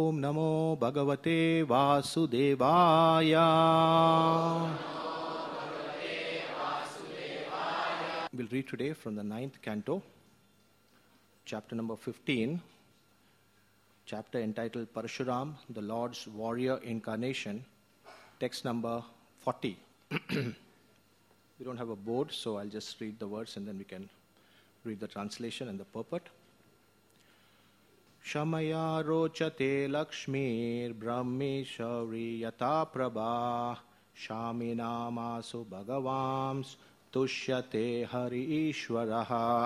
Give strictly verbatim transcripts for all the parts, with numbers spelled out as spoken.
Om Namo Bhagavate Vasudevaya. We'll read today from the ninth canto, chapter number fifteen, chapter entitled Parshuram, the Lord's Warrior Incarnation, text number forty. We don't have a board, so I'll just read the words and then we can read the translation and the purport. Shamaya rochate lakshmir brahmi shauri yata prabha shaminamasu bhagavams tushyate hari ishwaraha.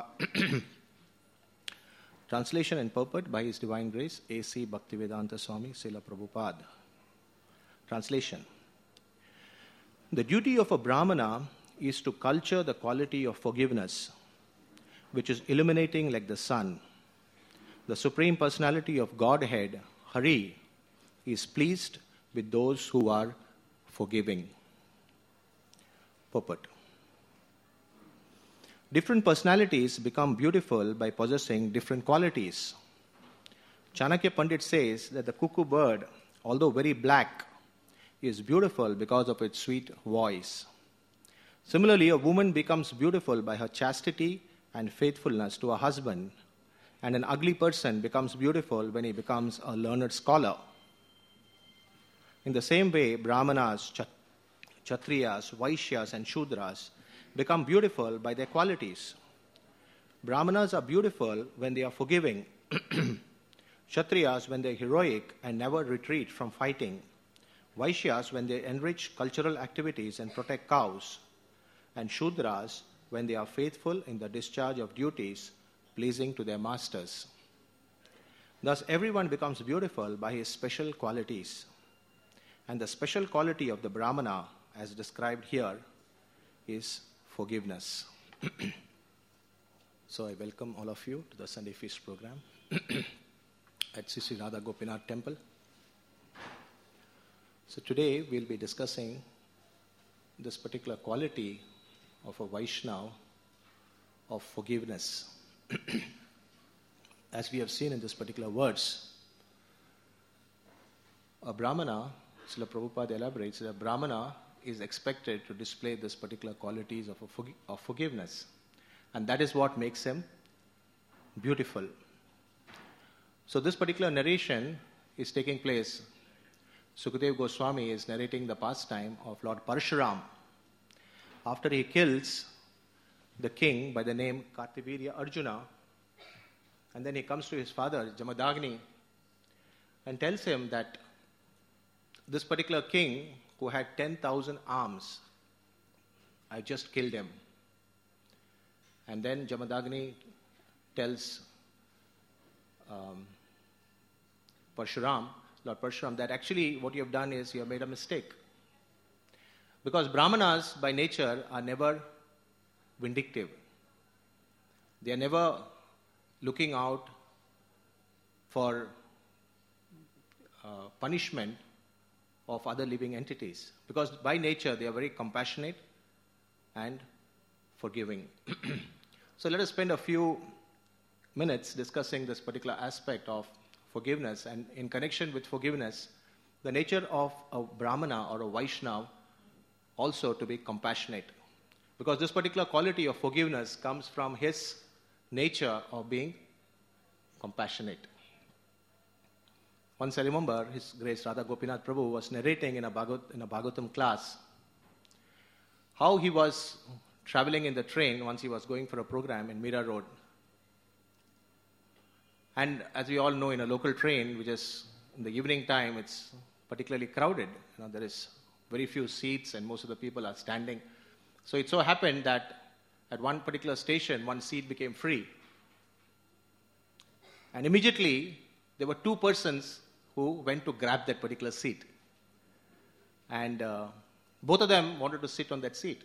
Translation and purport by His Divine Grace, A C Bhaktivedanta Swami Srila Prabhupada. Translation. The duty of a Brahmana is to culture the quality of forgiveness, which is illuminating like the sun. The Supreme Personality of Godhead, Hari, is pleased with those who are forgiving. Purport. Different personalities become beautiful by possessing different qualities. Chanakya Pandit says that the cuckoo bird, although very black, is beautiful because of its sweet voice. Similarly, a woman becomes beautiful by her chastity and faithfulness to her husband, and an ugly person becomes beautiful when he becomes a learned scholar. In the same way, Brahmanas, Kshatriyas, Vaishyas, and Shudras become beautiful by their qualities. Brahmanas are beautiful when they are forgiving. Kshatriyas when they are heroic and never retreat from fighting. Vaishyas when they enrich cultural activities and protect cows. And Shudras when they are faithful in the discharge of duties pleasing to their masters. Thus, everyone becomes beautiful by his special qualities. And the special quality of the Brahmana, as described here, is forgiveness. So I welcome all of you to the Sunday Feast program at Sri Sri Radha Gopinath Temple. So today we'll be discussing this particular quality of a Vaishnava of forgiveness. As we have seen in this particular words, a Brahmana, Srila Prabhupada elaborates, that a Brahmana is expected to display this particular qualities of, a forg- of forgiveness. And that is what makes him beautiful. So this particular narration is taking place. Sukadeva Goswami is narrating the pastime of Lord Parshuram. After he kills the king by the name Kartavirya Arjuna, and then he comes to his father, Jamadagni, and tells him that this particular king who had ten thousand arms, I just killed him. And then Jamadagni tells um, Parshuram, Lord Parshuram, that actually what you have done is you have made a mistake. Because Brahmanas by nature are never vindictive. They are never looking out for uh, punishment of other living entities. Because by nature they are very compassionate and forgiving. So let us spend a few minutes discussing this particular aspect of forgiveness, and in connection with forgiveness, the nature of a Brahmana or a Vaishnava also to be compassionate. Because this particular quality of forgiveness comes from his nature of being compassionate. Once I remember, His Grace Radha Gopinath Prabhu was narrating in a, Bhagavat, in a Bhagavatam class how he was traveling in the train once he was going for a program in Mira Road. And as we all know, in a local train, which is in the evening time, it's particularly crowded. You know, there is very few seats and most of the people are standing. So it so happened that at one particular station, one seat became free. And immediately, there were two persons who went to grab that particular seat. And uh, both of them wanted to sit on that seat.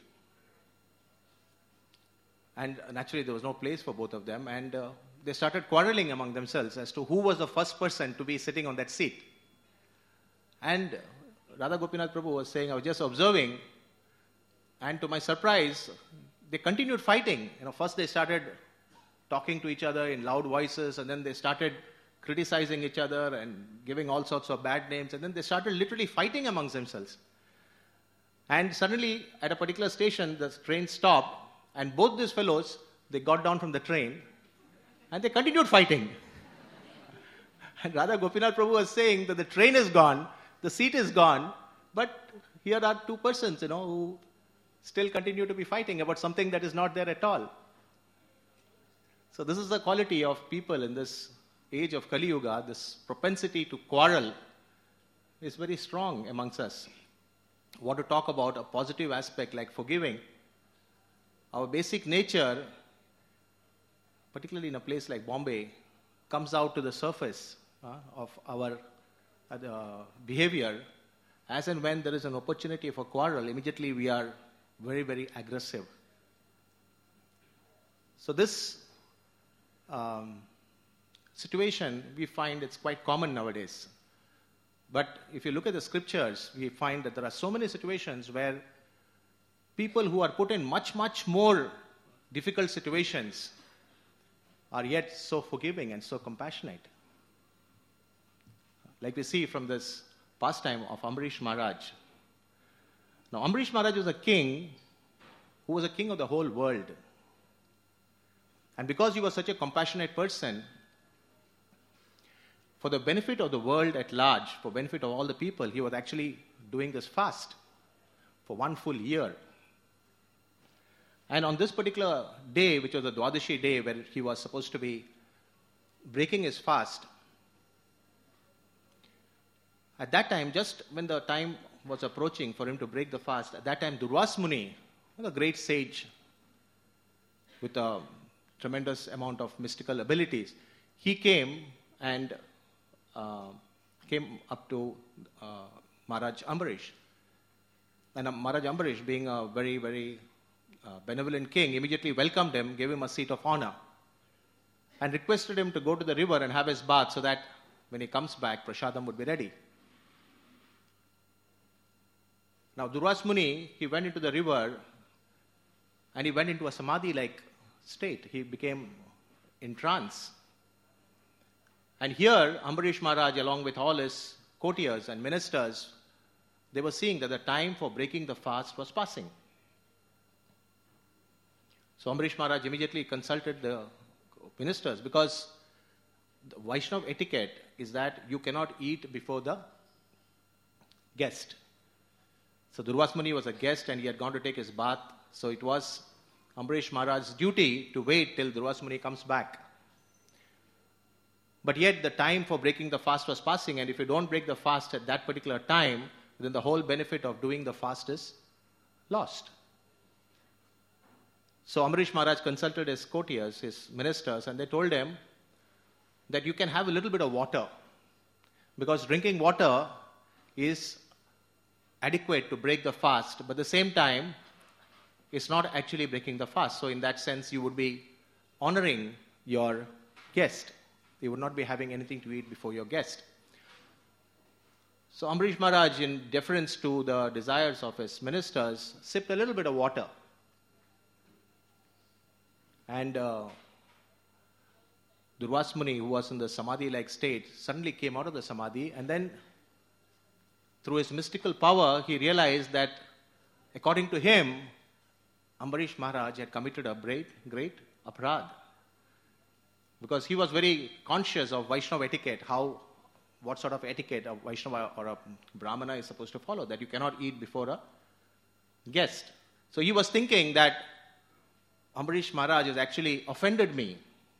And naturally, there was no place for both of them. And uh, they started quarreling among themselves as to who was the first person to be sitting on that seat. And Radha Gopinath Prabhu was saying, I was just observing, and to my surprise, they continued fighting. You know, first they started talking to each other in loud voices, and then they started criticizing each other and giving all sorts of bad names. And then they started literally fighting amongst themselves. And suddenly, at a particular station, the train stopped, and both these fellows, they got down from the train, and they continued fighting. And Radha Gopinath Prabhu was saying that the train is gone, the seat is gone, but here are two persons, you know, who still continue to be fighting about something that is not there at all. So this is the quality of people in this age of Kali Yuga. This propensity to quarrel is very strong amongst us. I want to talk about a positive aspect like forgiving. Our basic nature, particularly in a place like Bombay, comes out to the surface uh, of our uh, behavior. As and when there is an opportunity for quarrel, immediately we are very, very aggressive. So this um, situation, we find it's quite common nowadays. But if you look at the scriptures, we find that there are so many situations where people who are put in much, much more difficult situations are yet so forgiving and so compassionate. Like we see from this pastime of Ambarish Maharaj. Now, Ambarish Maharaj was a king who was a king of the whole world. And because he was such a compassionate person, for the benefit of the world at large, for benefit of all the people, he was actually doing this fast for one full year. And on this particular day, which was the Dwadashi day, where he was supposed to be breaking his fast, at that time, just when the time was approaching for him to break the fast, at that time, Durvas Muni, a great sage with a tremendous amount of mystical abilities, he came and uh, came up to uh, Maharaj Ambarish. And uh, Maharaj Ambarish, being a very, very uh, benevolent king, immediately welcomed him, gave him a seat of honor, and requested him to go to the river and have his bath so that when he comes back, prasadam would be ready. Now, Durvas Muni, he went into the river and he went into a samadhi-like state. He became in trance. And here, Ambarish Maharaj, along with all his courtiers and ministers, they were seeing that the time for breaking the fast was passing. So Ambarish Maharaj immediately consulted the ministers, because the Vaishnava etiquette is that you cannot eat before the guest. So Durvas Muni was a guest and he had gone to take his bath. So it was Ambarish Maharaj's duty to wait till Durvas Muni comes back. But yet the time for breaking the fast was passing, and if you don't break the fast at that particular time, then the whole benefit of doing the fast is lost. So Ambarish Maharaj consulted his courtiers, his ministers, and they told him that you can have a little bit of water, because drinking water is adequate to break the fast, but at the same time, it's not actually breaking the fast. So in that sense, you would be honoring your guest. You would not be having anything to eat before your guest. So Ambarish Maharaj, in deference to the desires of his ministers, sipped a little bit of water. And uh, Durvas Muni, who was in the samadhi-like state, suddenly came out of the samadhi, and then through his mystical power, he realized that, according to him, Ambarish Maharaj had committed a great, great aparadh. Because he was very conscious of Vaishnava etiquette, how, what sort of etiquette a Vaishnava or a Brahmana is supposed to follow, that you cannot eat before a guest. So he was thinking that Ambarish Maharaj has actually offended me.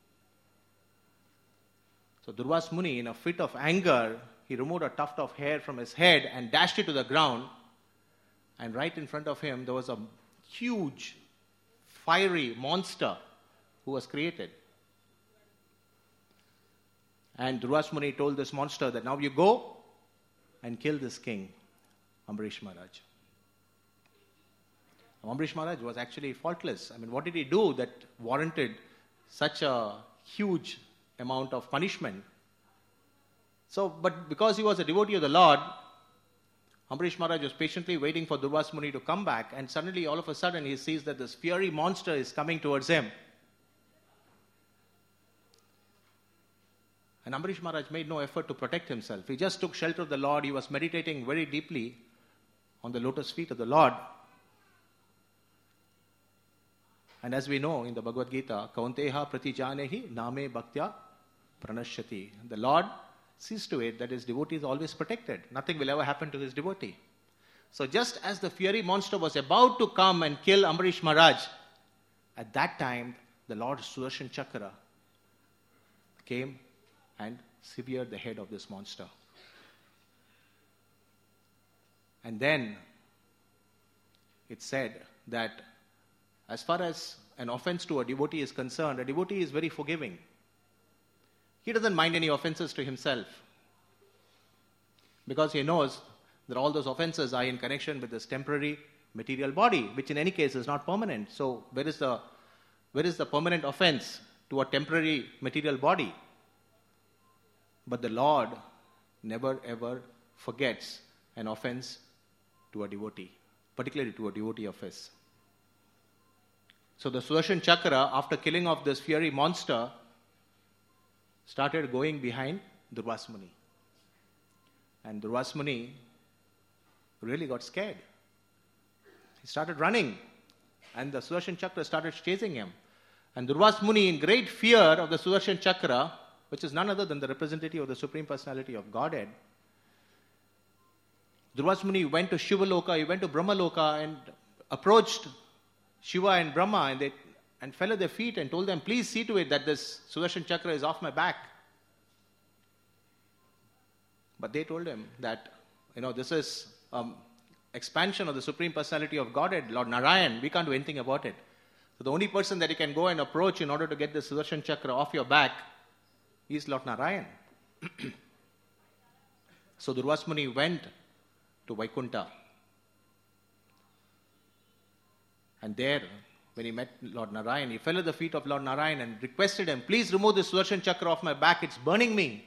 So Durvas Muni, in a fit of anger, he removed a tuft of hair from his head and dashed it to the ground. And right in front of him, there was a huge, fiery monster who was created. And Durvas Muni told this monster that now you go and kill this king, Ambarish Maharaj. Ambarish Maharaj was actually faultless. I mean, what did he do that warranted such a huge amount of punishment? So, but because he was a devotee of the Lord, Ambarish Maharaj was patiently waiting for Durvas Muni to come back, and suddenly, all of a sudden, he sees that this fiery monster is coming towards him. And Ambarish Maharaj made no effort to protect himself. He just took shelter of the Lord. He was meditating very deeply on the lotus feet of the Lord. And as we know in the Bhagavad Gita, Kaunteha pratijanehi name bhaktya pranashyati. The Lord sees to it that his devotee is always protected. Nothing will ever happen to his devotee. So just as the fiery monster was about to come and kill Ambarish Maharaj, at that time the Lord Sudarshan Chakra came and severed the head of this monster. And then it said that as far as an offense to a devotee is concerned, a devotee is very forgiving. He doesn't mind any offenses to himself because he knows that all those offenses are in connection with this temporary material body, which in any case is not permanent. So where is the, where is the permanent offense to a temporary material body? But the Lord never ever forgets an offense to a devotee, particularly to a devotee of his. So the Sudarshan Chakra, after killing off this fiery monster, started going behind Durvasa Muni. And Durvasa Muni really got scared. He started running, and the Sudarshan Chakra started chasing him. And Durvasa Muni, in great fear of the Sudarshan Chakra, which is none other than the representative of the Supreme Personality of Godhead, Durvasa Muni went to Shivaloka, he went to Brahmaloka and approached Shiva and Brahma and, they, and fell at their feet and told them, please see to it that this Sudarshan Chakra is off my back. But they told him that, you know, this is um, expansion of the Supreme Personality of Godhead, Lord Narayan. We can't do anything about it. So the only person that you can go and approach in order to get the Sudarshan Chakra off your back is Lord Narayan. So Durvasa Muni went to Vaikuntha. And there, when he met Lord Narayan, he fell at the feet of Lord Narayan and requested him, please remove the Sudarshan Chakra off my back, it's burning me.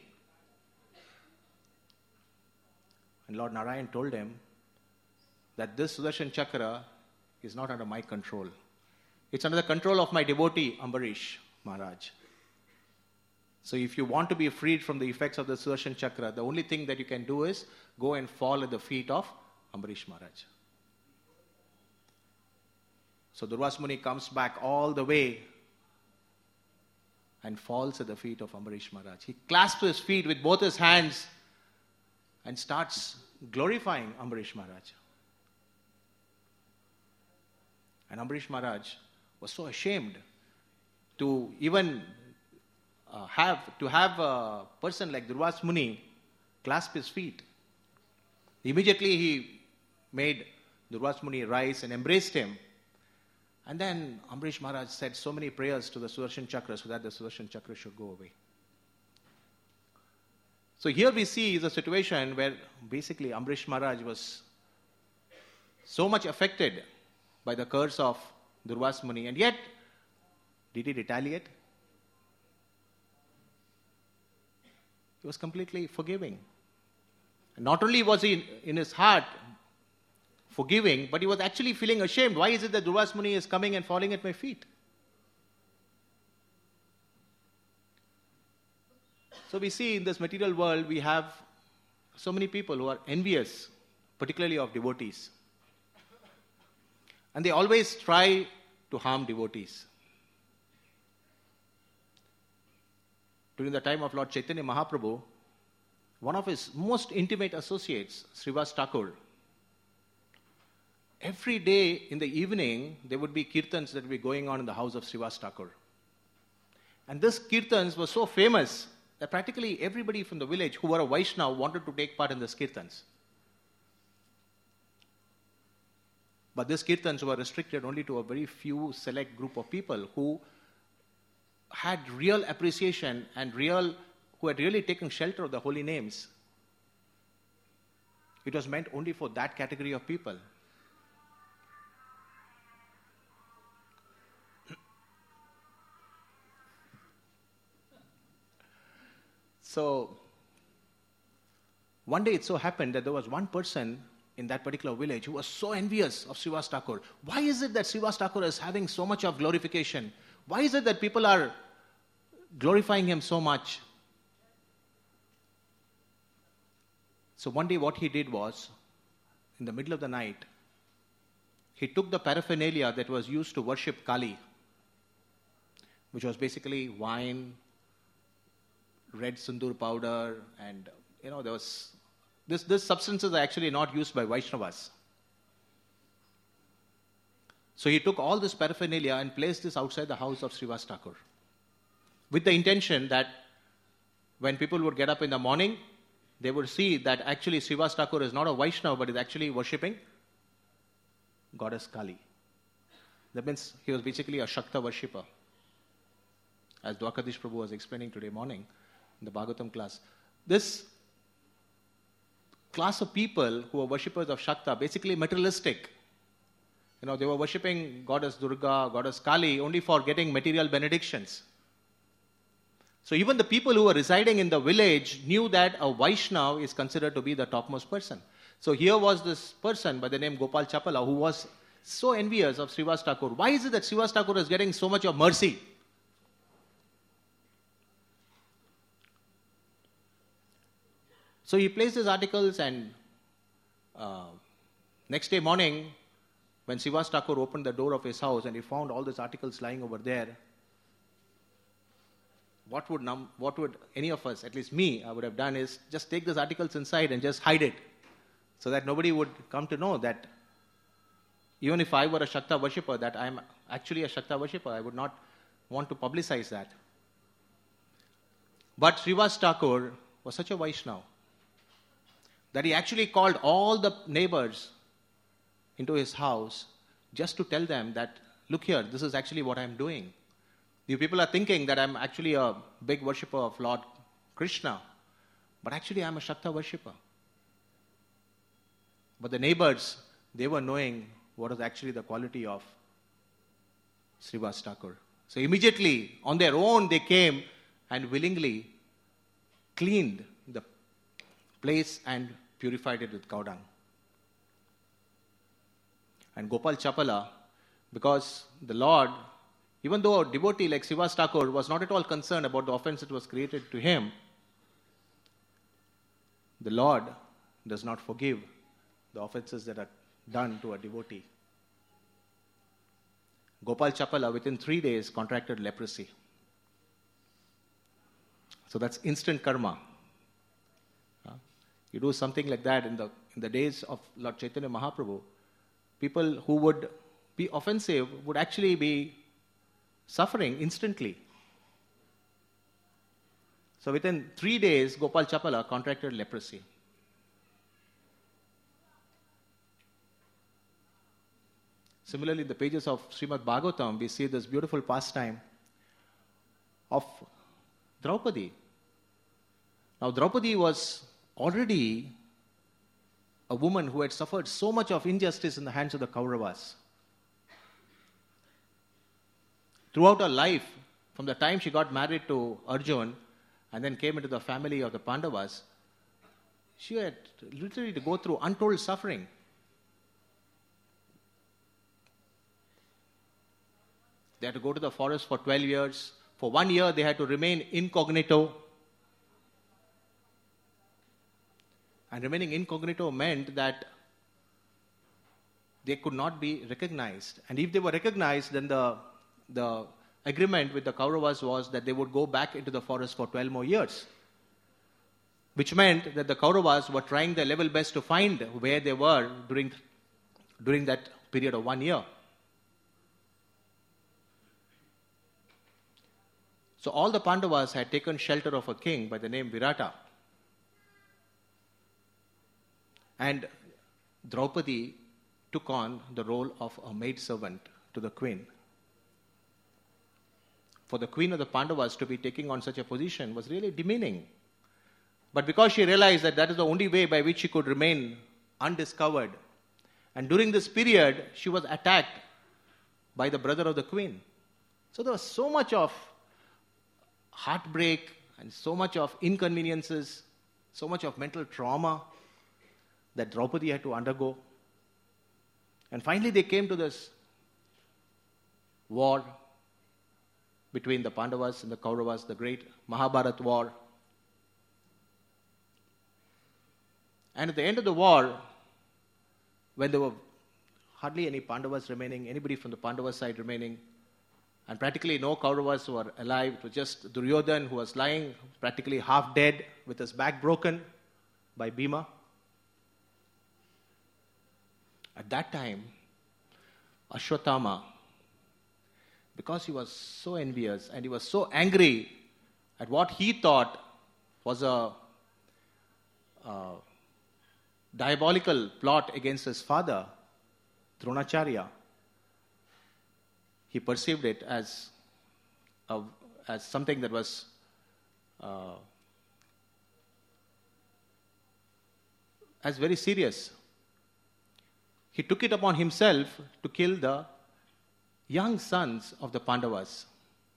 And Lord Narayan told him that this Sudarshan Chakra is not under my control. It's under the control of my devotee, Ambarish Maharaj. So if you want to be freed from the effects of the Sudarshan Chakra, the only thing that you can do is go and fall at the feet of Ambarish Maharaj. So Durvasa Muni comes back all the way and falls at the feet of Ambarish Maharaj. He clasps his feet with both his hands and starts glorifying Ambarish Maharaj. And Ambarish Maharaj was so ashamed to even uh, have to have a person like Durvasa Muni clasp his feet. Immediately he made Durvasa Muni rise and embraced him. And then Ambarish Maharaj said so many prayers to the Sudarshan Chakra so that the Sudarshan Chakra should go away. So here we see is a situation where basically Ambarish Maharaj was so much affected by the curse of Durvasa Muni, and yet did he retaliate? He was completely forgiving. And not only was he in, in his heart forgiving, but he was actually feeling ashamed. Why is it that Durvasa Muni is coming and falling at my feet? So we see in this material world, we have so many people who are envious, particularly of devotees. And they always try to harm devotees. During the time of Lord Chaitanya Mahaprabhu, one of his most intimate associates, Srivas Thakur, every day in the evening, there would be kirtans that would be going on in the house of Srivas Thakur. And this kirtans was so famous that practically everybody from the village who were a Vaishnava wanted to take part in this kirtans. But these kirtans were restricted only to a very few select group of people who had real appreciation and real, who had really taken shelter of the holy names. It was meant only for that category of people. So, one day it so happened that there was one person in that particular village who was so envious of Srivas Thakur. Why is it that Srivas Thakur is having so much of glorification? Why is it that people are glorifying him so much? So one day what he did was, in the middle of the night, he took the paraphernalia that was used to worship Kali, which was basically wine, red sindoor powder, and, you know, there was, this, this substances are actually not used by Vaishnavas. So he took all this paraphernalia and placed this outside the house of Srivas Thakur, with the intention that when people would get up in the morning, they would see that actually Srivas Thakur is not a Vaishnava, but is actually worshipping goddess Kali. That means he was basically a Shakta worshipper, as Dwarkadish Prabhu was explaining today morning in the Bhagavatam class. This class of people who were worshippers of Shakta, basically materialistic. You know, they were worshipping goddess Durga, goddess Kali, only for getting material benedictions. So even the people who were residing in the village knew that a Vaishnava is considered to be the topmost person. So here was this person by the name Gopal Chapala who was so envious of Srivas Thakur. Why is it that Srivas Thakur is getting so much of mercy? So he placed his articles, and uh, next day morning, when Srivas Thakur opened the door of his house and he found all these articles lying over there, what would, num- what would any of us, at least me, I would have done is just take these articles inside and just hide it, so that nobody would come to know that even if I were a Shakta worshipper, that I am actually a Shakta worshipper. I would not want to publicize that. But Srivas Thakur was such a Vaishnava that he actually called all the neighbors into his house just to tell them that, look here, this is actually what I'm doing. You people are thinking that I'm actually a big worshipper of Lord Krishna, but actually I'm a Shakta worshipper. But the neighbors, they were knowing what was actually the quality of Srivas Thakur. So immediately, on their own, they came and willingly cleaned the place and purified it with cow dung. And Gopal Chapala, because the Lord, even though a devotee like Srivas Thakur was not at all concerned about the offense that was created to him, the Lord does not forgive the offenses that are done to a devotee. Gopal Chapala, within three days, contracted leprosy. So that's instant karma. Uh, you do something like that in the in the days of Lord Chaitanya Mahaprabhu, people who would be offensive would actually be suffering instantly. So within three days, Gopal Chapala contracted leprosy. Similarly, in the pages of Srimad Bhagavatam, we see this beautiful pastime of Draupadi. Now, Draupadi was already a woman who had suffered so much of injustice in the hands of the Kauravas. Throughout her life, from the time she got married to Arjun and then came into the family of the Pandavas, she had literally to go through untold suffering. They had to go to the forest for twelve years. For one year, they had to remain incognito. And remaining incognito meant that they could not be recognized. And if they were recognized, then the, the agreement with the Kauravas was that they would go back into the forest for twelve more years. Which meant that the Kauravas were trying their level best to find where they were during, during that period of one year. So all the Pandavas had taken shelter of a king by the name Virata. And Draupadi took on the role of a maidservant to the queen. For the queen of the Pandavas to be taking on such a position was really demeaning. But because she realized that that is the only way by which she could remain undiscovered, and during this period, she was attacked by the brother of the queen. So there was so much of heartbreak and so much of inconveniences, so much of mental trauma that Draupadi had to undergo. And finally they came to this war between the Pandavas and the Kauravas, the great Mahabharat war. And at the end of the war, when there were hardly any Pandavas remaining, anybody from the Pandava side remaining, and practically no Kauravas were alive, it was just Duryodhan who was lying practically half dead with his back broken by Bhima. At that time, Ashwatthama, because he was so envious and he was so angry at what he thought was a uh, diabolical plot against his father, Dronacharya, he perceived it as, a, as something that was uh, as very serious. He took it upon himself to kill the young sons of the Pandavas.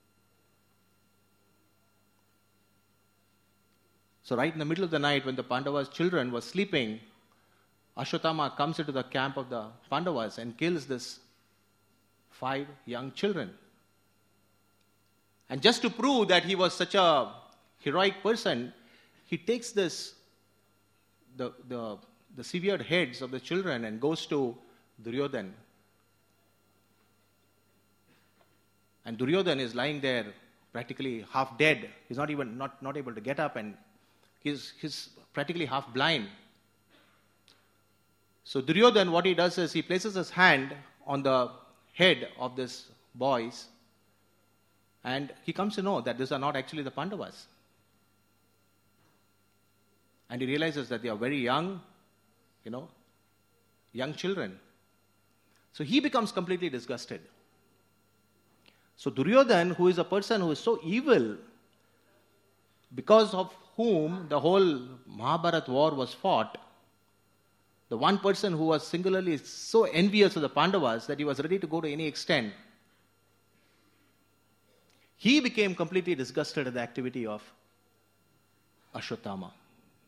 So right in the middle of the night when the Pandavas' children were sleeping, Ashwatthama comes into the camp of the Pandavas and kills this five young children. And just to prove that he was such a heroic person, he takes this, the, the, the severed heads of the children and goes to Duryodhan. And Duryodhan is lying there practically half dead. He's not even not, not able to get up, and he's, he's practically half blind. So Duryodhan, what he does is he places his hand on the head of this boys, and he comes to know that these are not actually the Pandavas. And he realizes that they are very young, you know, young children. So he becomes completely disgusted. So Duryodhan, who is a person who is so evil, because of whom the whole Mahabharata war was fought, the one person who was singularly so envious of the Pandavas that he was ready to go to any extent, he became completely disgusted at the activity of Ashwatthama.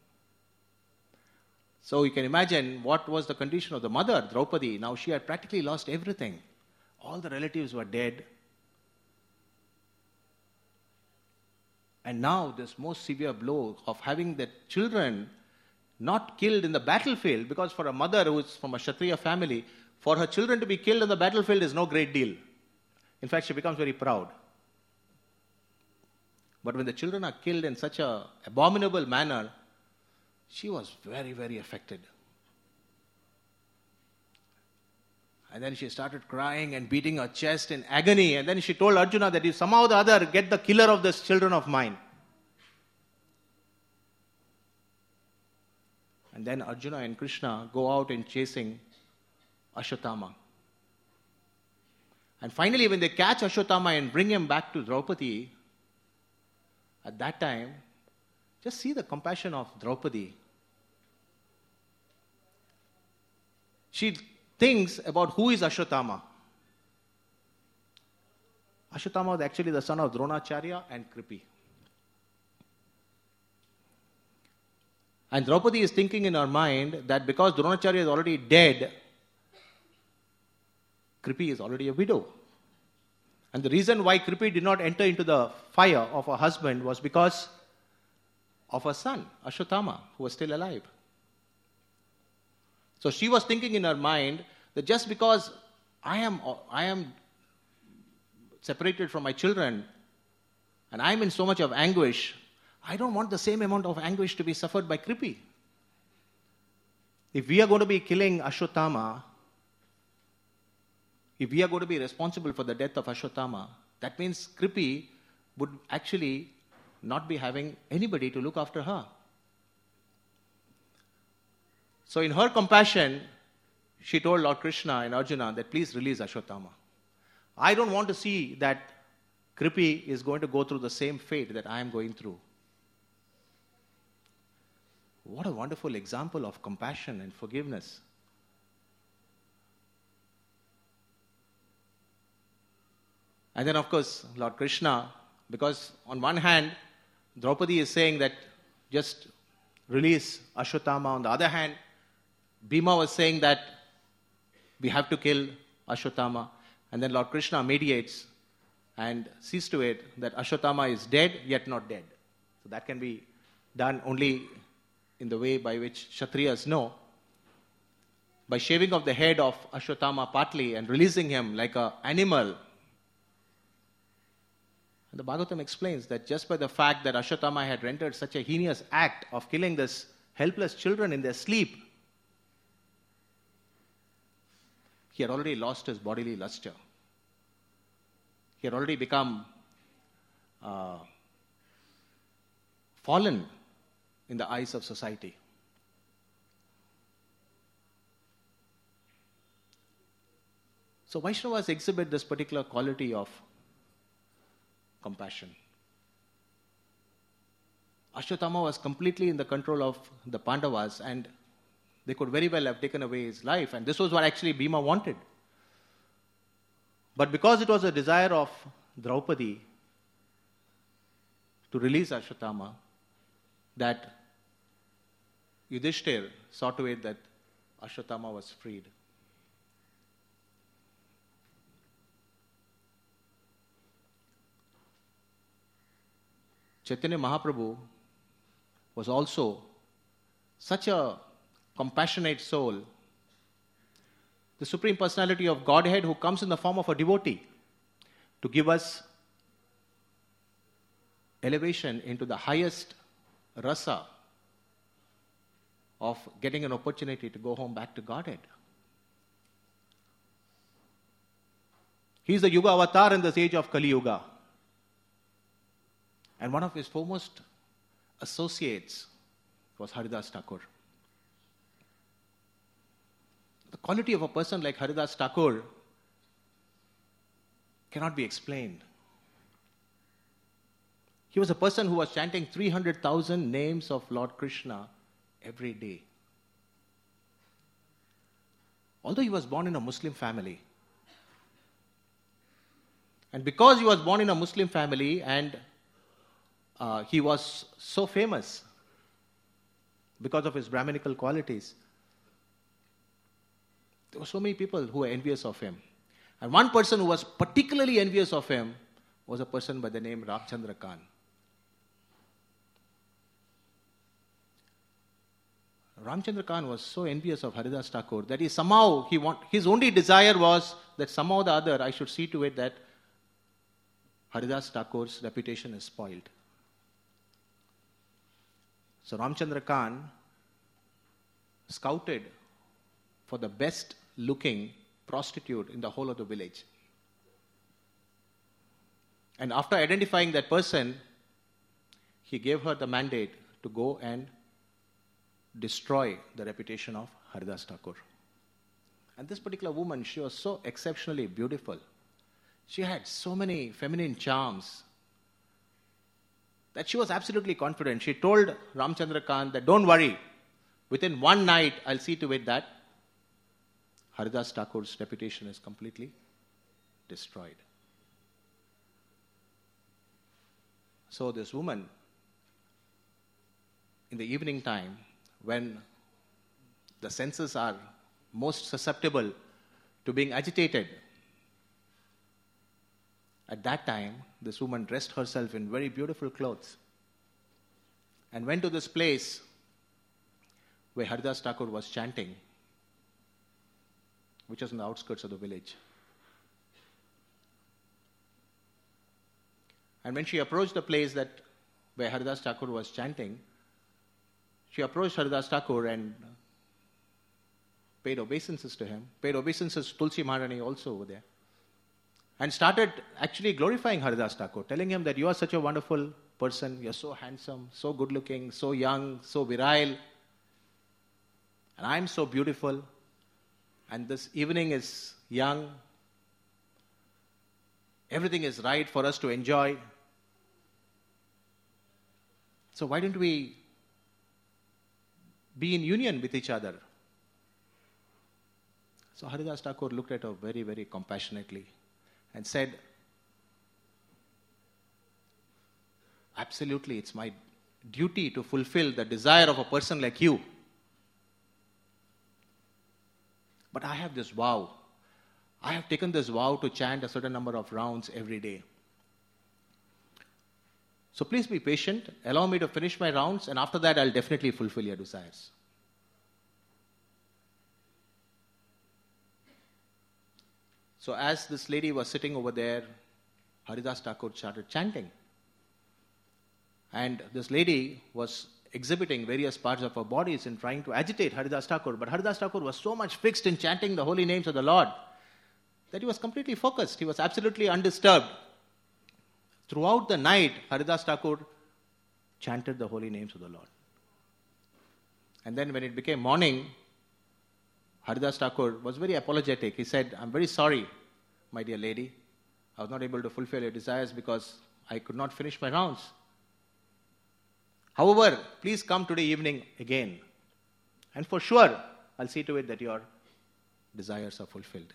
So you can imagine what was the condition of the mother, Draupadi. Now she had practically lost everything. All the relatives were dead. And now this most severe blow of having the children not killed in the battlefield, because for a mother who is from a Kshatriya family, for her children to be killed in the battlefield is no great deal. In fact, she becomes very proud. But when the children are killed in such an abominable manner, she was very, very affected. And then she started crying and beating her chest in agony. And then she told Arjuna that if somehow or the other get the killer of these children of mine. And then Arjuna and Krishna go out in chasing Ashwatthama. And finally, when they catch Ashwatthama and bring him back to Draupadi, at that time, just see the compassion of Draupadi. She thinks about who is Ashwatthama. Ashwatthama was actually the son of Dronacharya and Kripi. And Draupadi is thinking in her mind that because Dronacharya is already dead, Kripi is already a widow. And the reason why Kripi did not enter into the fire of her husband was because of her son, Ashwatthama, who was still alive. So she was thinking in her mind that just because I am, I am separated from my children and I am in so much of anguish, I don't want the same amount of anguish to be suffered by Kripi. If we are going to be killing Ashwatthama, if we are going to be responsible for the death of Ashwatthama, that means Kripi would actually not be having anybody to look after her. So in her compassion, she told Lord Krishna and Arjuna that please release Ashwatthama. I don't want to see that Kripi is going to go through the same fate that I am going through. What a wonderful example of compassion and forgiveness. And then, of course, Lord Krishna, because on one hand, Draupadi is saying that just release Ashwatthama. On the other hand, Bhima was saying that we have to kill Ashwatthama. And then Lord Krishna mediates and sees to it that Ashwatthama is dead, yet not dead. So that can be done only in the way by which Kshatriyas know, by shaving off the head of Ashwatthama partly and releasing him like an animal. And the Bhagavatam explains that just by the fact that Ashwatthama had rendered such a heinous act of killing these helpless children in their sleep, he had already lost his bodily luster. He had already become uh, fallen in the eyes of society. So Vaishnavas exhibit this particular quality of compassion. Ashwatthama was completely in the control of the Pandavas, and they could very well have taken away his life, and this was what actually Bhima wanted. But because it was a desire of Draupadi to release Ashwatthama, that Yudhishthir saw to it that Ashwatthama was freed. Chaitanya Mahaprabhu was also such a compassionate soul, the Supreme Personality of Godhead who comes in the form of a devotee to give us elevation into the highest rasa of getting an opportunity to go home back to Godhead. He is the Yuga avatar in this age of Kali Yuga. And one of his foremost associates was Haridas Thakur. The quality of a person like Haridas Thakur cannot be explained. He was a person who was chanting three hundred thousand names of Lord Krishna every day. Although he was born in a Muslim family, and because he was born in a Muslim family and uh, he was so famous because of his Brahminical qualities, there were so many people who were envious of him. And one person who was particularly envious of him was a person by the name Ramchandra Khan. Ramchandra Khan was so envious of Haridas Thakur that he somehow, he want, his only desire was that somehow or the other I should see to it that Haridas Thakur's reputation is spoiled. So Ramchandra Khan scouted for the best looking prostitute in the whole of the village. And after identifying that person, he gave her the mandate to go and destroy the reputation of Haridas Thakur. And this particular woman, she was so exceptionally beautiful. She had so many feminine charms that she was absolutely confident. She told Ramchandra Khan that don't worry, within one night I'll see to it that Haridas Thakur's reputation is completely destroyed. So this woman, in the evening time, when the senses are most susceptible to being agitated, at that time, this woman dressed herself in very beautiful clothes and went to this place where Haridas Thakur was chanting, which was in the outskirts of the village. And when she approached the place that where Haridas Thakur was chanting, she approached Haridas Thakur and paid obeisances to him, paid obeisances to Tulsi Maharani also over there, and started actually glorifying Haridas Thakur, telling him that you are such a wonderful person, you're so handsome, so good looking, so young, so virile, and I'm so beautiful, and this evening is young, everything is right for us to enjoy. So why don't we be in union with each other? So Haridas Thakur looked at her very, very compassionately and said, absolutely, it's my duty to fulfill the desire of a person like you. But I have this vow. I have taken this vow to chant a certain number of rounds every day. So please be patient, allow me to finish my rounds, and after that I'll definitely fulfill your desires. So as this lady was sitting over there, Haridas Thakur started chanting. And this lady was exhibiting various parts of her bodies and trying to agitate Haridas Thakur. But Haridas Thakur was so much fixed in chanting the holy names of the Lord that he was completely focused. He was absolutely undisturbed. Throughout the night, Haridas Thakur chanted the holy names of the Lord. And then when it became morning, Haridas Thakur was very apologetic. He said, I'm very sorry, my dear lady. I was not able to fulfill your desires because I could not finish my rounds. However, please come today evening again. And for sure, I'll see to it that your desires are fulfilled.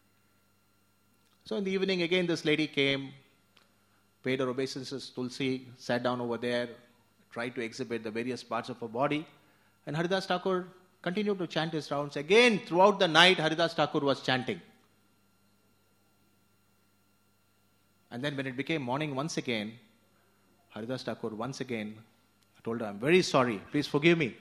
So in the evening again, this lady came, paid her obeisances to Tulsi, sat down over there, tried to exhibit the various parts of her body. And Haridas Thakur continued to chant his rounds. Again, throughout the night, Haridas Thakur was chanting. And then when it became morning once again, Haridas Thakur once again told her, I'm very sorry, please forgive me.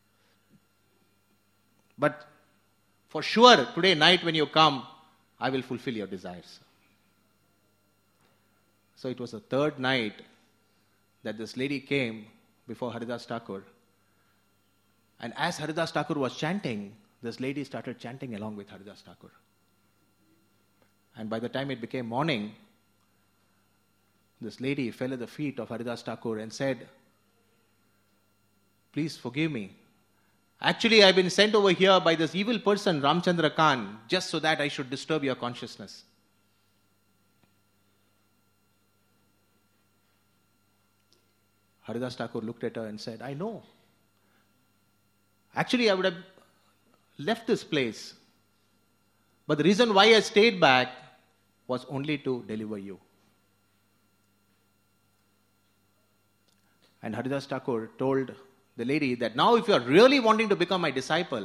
But for sure, today night when you come, I will fulfill your desires. So it was the third night that this lady came before Haridas Thakur. And as Haridas Thakur was chanting, this lady started chanting along with Haridas Thakur. And by the time it became morning, this lady fell at the feet of Haridas Thakur and said, please forgive me. Actually, I've been sent over here by this evil person, Ramchandra Khan, just so that I should disturb your consciousness. Haridas Thakur looked at her and said, I know. Actually, I would have left this place. But the reason why I stayed back was only to deliver you. And Haridas Thakur told the lady that now if you are really wanting to become my disciple,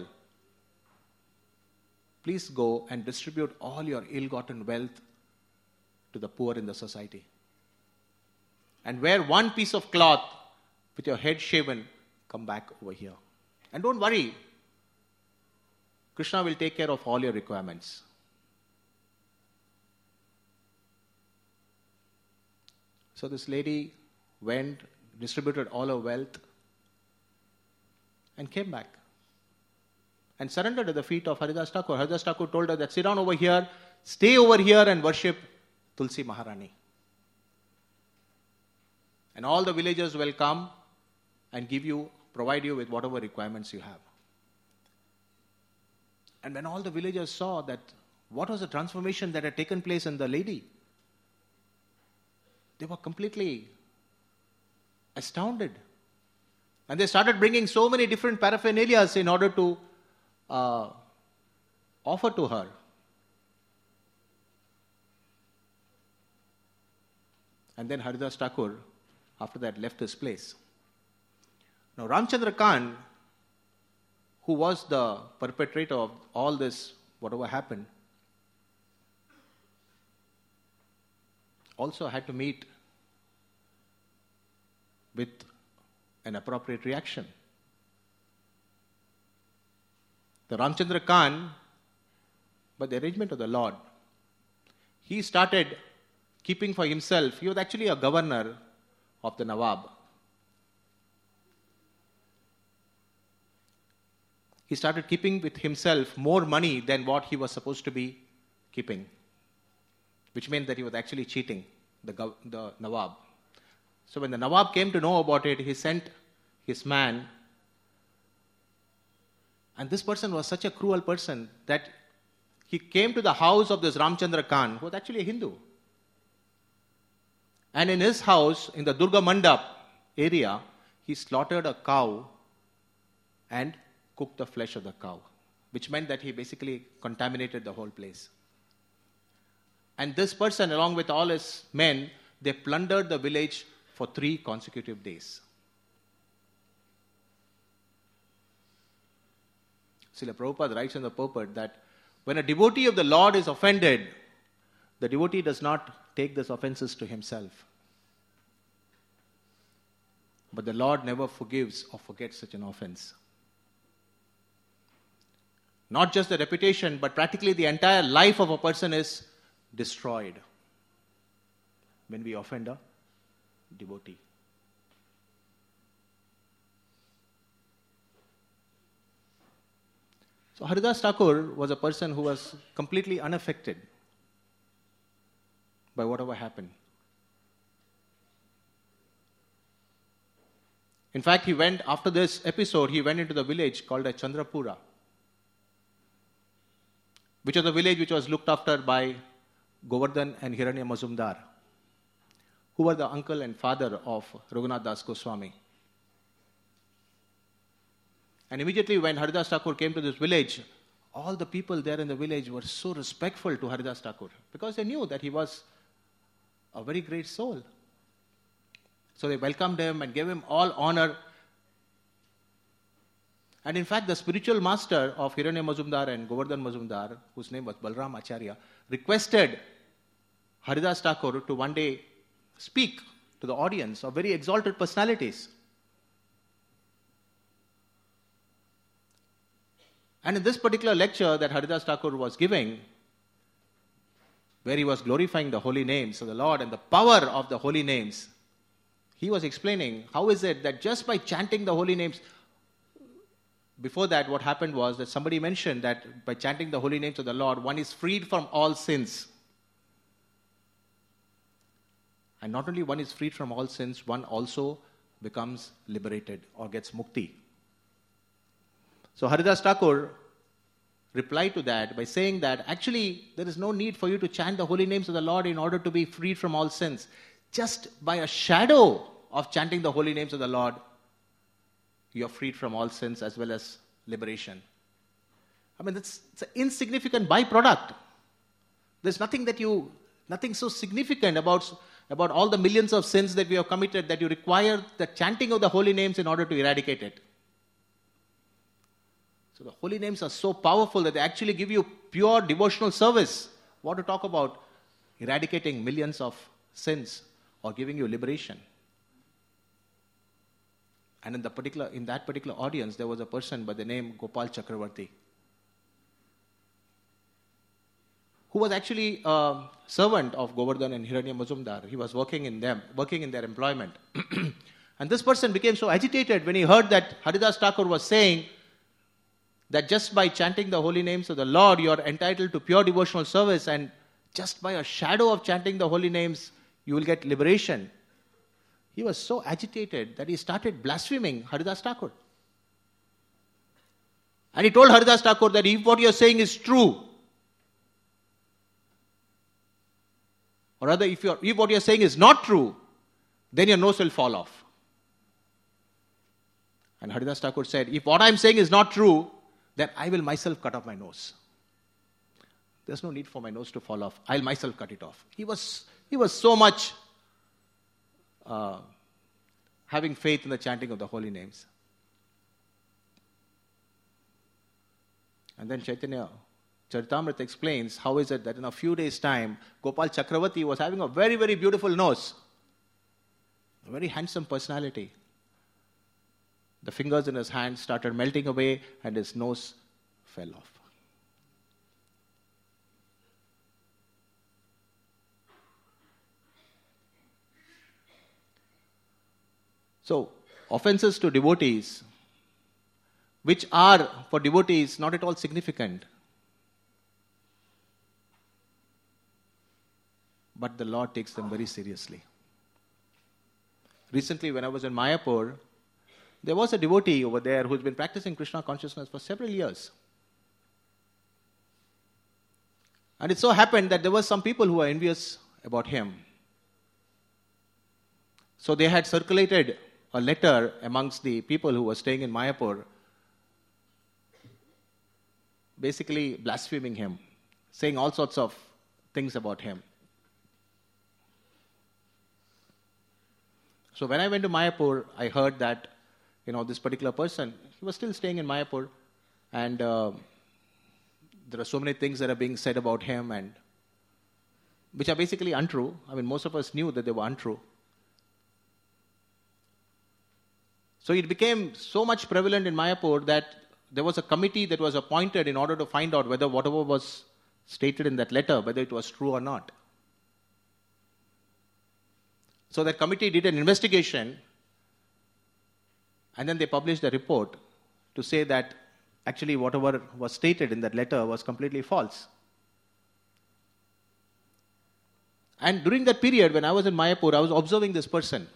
please go and distribute all your ill-gotten wealth to the poor in the society. And wear one piece of cloth with your head shaven, come back over here. And don't worry, Krishna will take care of all your requirements. So this lady went, distributed all her wealth, and came back. And surrendered at the feet of Haridas Thakur. Haridas Thakur told her that sit down over here, stay over here and worship Tulsi Maharani. And all the villagers will come and give you, provide you with whatever requirements you have. And when all the villagers saw that what was the transformation that had taken place in the lady, they were completely astounded. And they started bringing so many different paraphernalias in order to uh, offer to her. And then Haridas Thakur, after that, left his place. Now, Ramchandra Khan, who was the perpetrator of all this, whatever happened, also had to meet with an appropriate reaction. The Ramchandra Khan, by the arrangement of the Lord, he started keeping for himself, he was actually a governor of the Nawab. He started keeping with himself more money than what he was supposed to be keeping, which meant that he was actually cheating the, gov- the Nawab. So when the Nawab came to know about it, he sent his man. And this person was such a cruel person that he came to the house of this Ramchandra Khan, who was actually a Hindu. And in his house, in the Durga Mandap area, he slaughtered a cow and cooked the flesh of the cow, which meant that he basically contaminated the whole place. And this person, along with all his men, they plundered the village for three consecutive days. Srila Prabhupada writes in the purport that when a devotee of the Lord is offended, the devotee does not take these offenses to himself. But the Lord never forgives or forgets such an offense. Not just the reputation, but practically the entire life of a person is destroyed when we offend a devotee. So Haridas Thakur was a person who was completely unaffected by whatever happened. In fact, he went, after this episode, he went into the village called a Chandrapura, which was a village which was looked after by Govardhan and Hiranya Mazumdar, who were the uncle and father of Raghunath Das Goswami. And immediately when Haridas Thakur came to this village, all the people there in the village were so respectful to Haridas Thakur because they knew that he was a very great soul. So they welcomed him and gave him all honor. And in fact, the spiritual master of Hiranya Mazumdar and Govardhan Mazumdar, whose name was Balram Acharya, requested Haridas Thakur to one day speak to the audience of very exalted personalities. And in this particular lecture that Haridas Thakur was giving, where he was glorifying the holy names of the Lord and the power of the holy names, he was explaining how is it that just by chanting the holy names, before that what happened was that somebody mentioned that by chanting the holy names of the Lord, one is freed from all sins. And not only one is freed from all sins, one also becomes liberated or gets mukti. So Haridas Thakur replied to that by saying that actually there is no need for you to chant the holy names of the Lord in order to be freed from all sins. Just by a shadow of chanting the holy names of the Lord, you are freed from all sins as well as liberation. I mean, it's, it's an insignificant byproduct. There's nothing that you, nothing so significant about, about all the millions of sins that we have committed that you require the chanting of the holy names in order to eradicate it. So the holy names are so powerful that they actually give you pure devotional service. What to talk about eradicating millions of sins or giving you liberation. And in the particular, in that particular audience, there was a person by the name Gopal Chakravarti, who was actually a servant of Govardhan and Hiranya Mazumdar. He was working in them, working in their employment. And this person became so agitated when he heard that Haridas Thakur was saying that just by chanting the holy names of the Lord, you are entitled to pure devotional service, and just by a shadow of chanting the holy names, you will get liberation. He was so agitated that he started blaspheming Haridas Thakur. And he told Haridas Thakur that if what you are saying is true, or rather if, you're, if what you are saying is not true, then your nose will fall off. And Haridas Thakur said, if what I am saying is not true, then I will myself cut off my nose. There's no need for my nose to fall off. I'll myself cut it off. He was, he was so much uh, having faith in the chanting of the holy names. And then Chaitanya Charitamrita explains how is it that in a few days' time, Gopal Chakravarti was having a very, very beautiful nose. A very handsome personality. The fingers in his hand started melting away and his nose fell off. So, offenses to devotees, which are for devotees not at all significant, but the Lord takes them very seriously. Recently, when I was in Mayapur, there was a devotee over there who's been practicing Krishna consciousness for several years. And it so happened that there were some people who were envious about him. So they had circulated a letter amongst the people who were staying in Mayapur, basically blaspheming him, saying all sorts of things about him. So when I went to Mayapur, I heard that You know, this particular person, he was still staying in Mayapur, and uh, there are so many things that are being said about him, and which are basically untrue. I mean, most of us knew that they were untrue. So it became so much prevalent in Mayapur that there was a committee that was appointed in order to find out whether whatever was stated in that letter, whether it was true or not. So that committee did an investigation, and then they published a report to say that actually whatever was stated in that letter was completely false. And during that period, when I was in Mayapur, I was observing this person.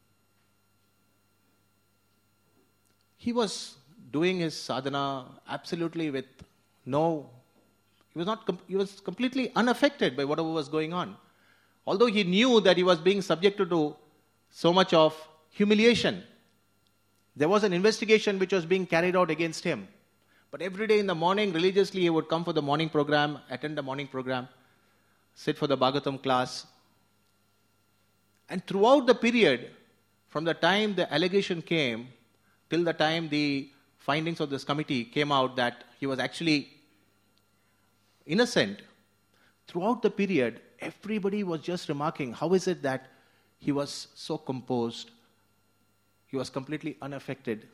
He was doing his sadhana absolutely with no, he was not, he was completely unaffected by whatever was going on. Although he knew that he was being subjected to so much of humiliation. There was an investigation which was being carried out against him. But every day in the morning, religiously, he would come for the morning program, attend the morning program, sit for the Bhagavatam class. And throughout the period, from the time the allegation came, till the time the findings of this committee came out that he was actually innocent, throughout the period, everybody was just remarking, how is it that he was so composed, he was completely unaffected.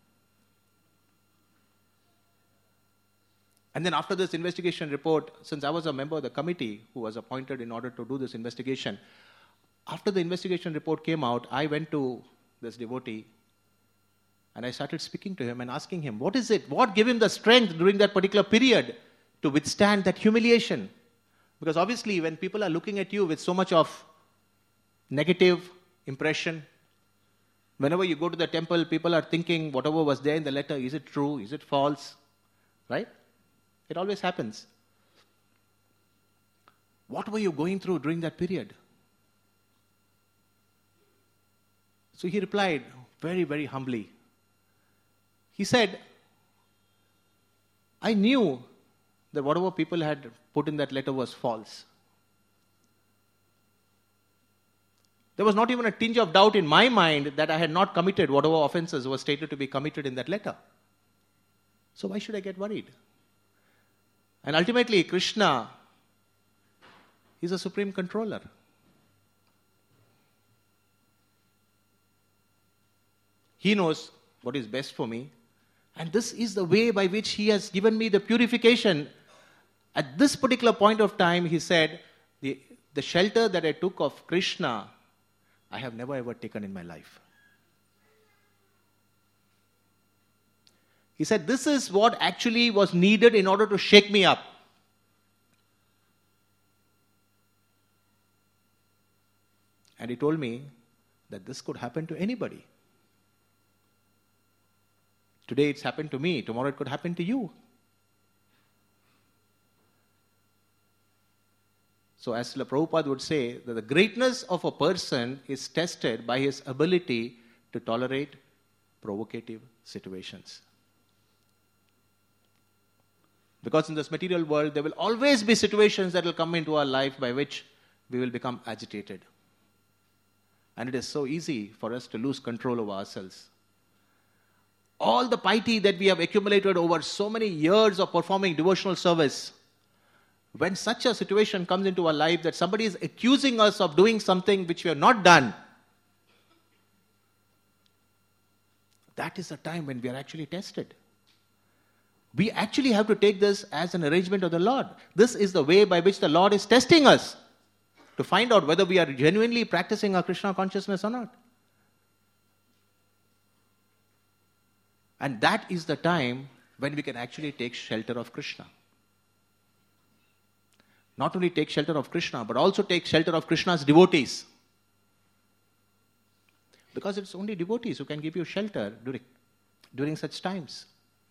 And then after this investigation report, since I was a member of the committee who was appointed in order to do this investigation, after the investigation report came out, I went to this devotee and I started speaking to him and asking him, what is it? What gave him the strength during that particular period to withstand that humiliation? Because obviously when people are looking at you with so much of negative impression, whenever you go to the temple, people are thinking whatever was there in the letter, is it true? Is it false? Right? It always happens. What were you going through during that period? So he replied very, very humbly. He said, I knew that whatever people had put in that letter was false. There was not even a tinge of doubt in my mind that I had not committed whatever offenses were stated to be committed in that letter. So why should I get worried? And ultimately, Krishna is a supreme controller. He knows what is best for me. And this is the way by which he has given me the purification. At this particular point of time, he said, the, the shelter that I took of Krishna, I have never ever taken in my life. He said, this is what actually was needed in order to shake me up. And he told me that this could happen to anybody. Today it's happened to me, tomorrow it could happen to you. So as Srila Prabhupada would say, that the greatness of a person is tested by his ability to tolerate provocative situations. Because in this material world, there will always be situations that will come into our life by which we will become agitated. And it is so easy for us to lose control over ourselves. All the piety that we have accumulated over so many years of performing devotional service, when such a situation comes into our life that somebody is accusing us of doing something which we have not done, that is the time when we are actually tested. We actually have to take this as an arrangement of the Lord. This is the way by which the Lord is testing us to find out whether we are genuinely practicing our Krishna consciousness or not. And that is the time when we can actually take shelter of Krishna. Not only take shelter of Krishna, but also take shelter of Krishna's devotees. Because it's only devotees who can give you shelter during, during such times.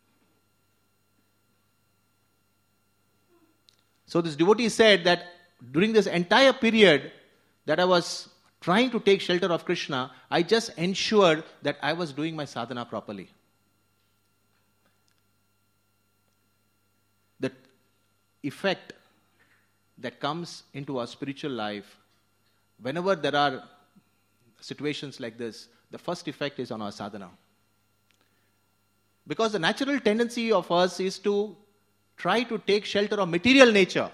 So this devotee said that during this entire period that I was trying to take shelter of Krishna, I just ensured that I was doing my sadhana properly. The effect that comes into our spiritual life, whenever there are situations like this, the first effect is on our sadhana. Because the natural tendency of us is to try to take shelter of material nature.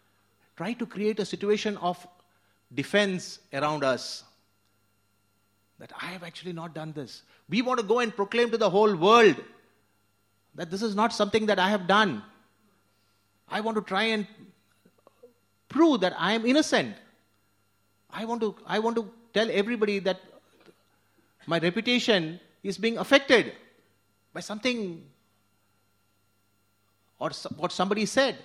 Try to create a situation of defense around us. that I have actually not done this. We want to go and proclaim to the whole world that this is not something that I have done. I want to try and prove that I am innocent. I want to, I want to tell everybody that my reputation is being affected by something or what somebody said.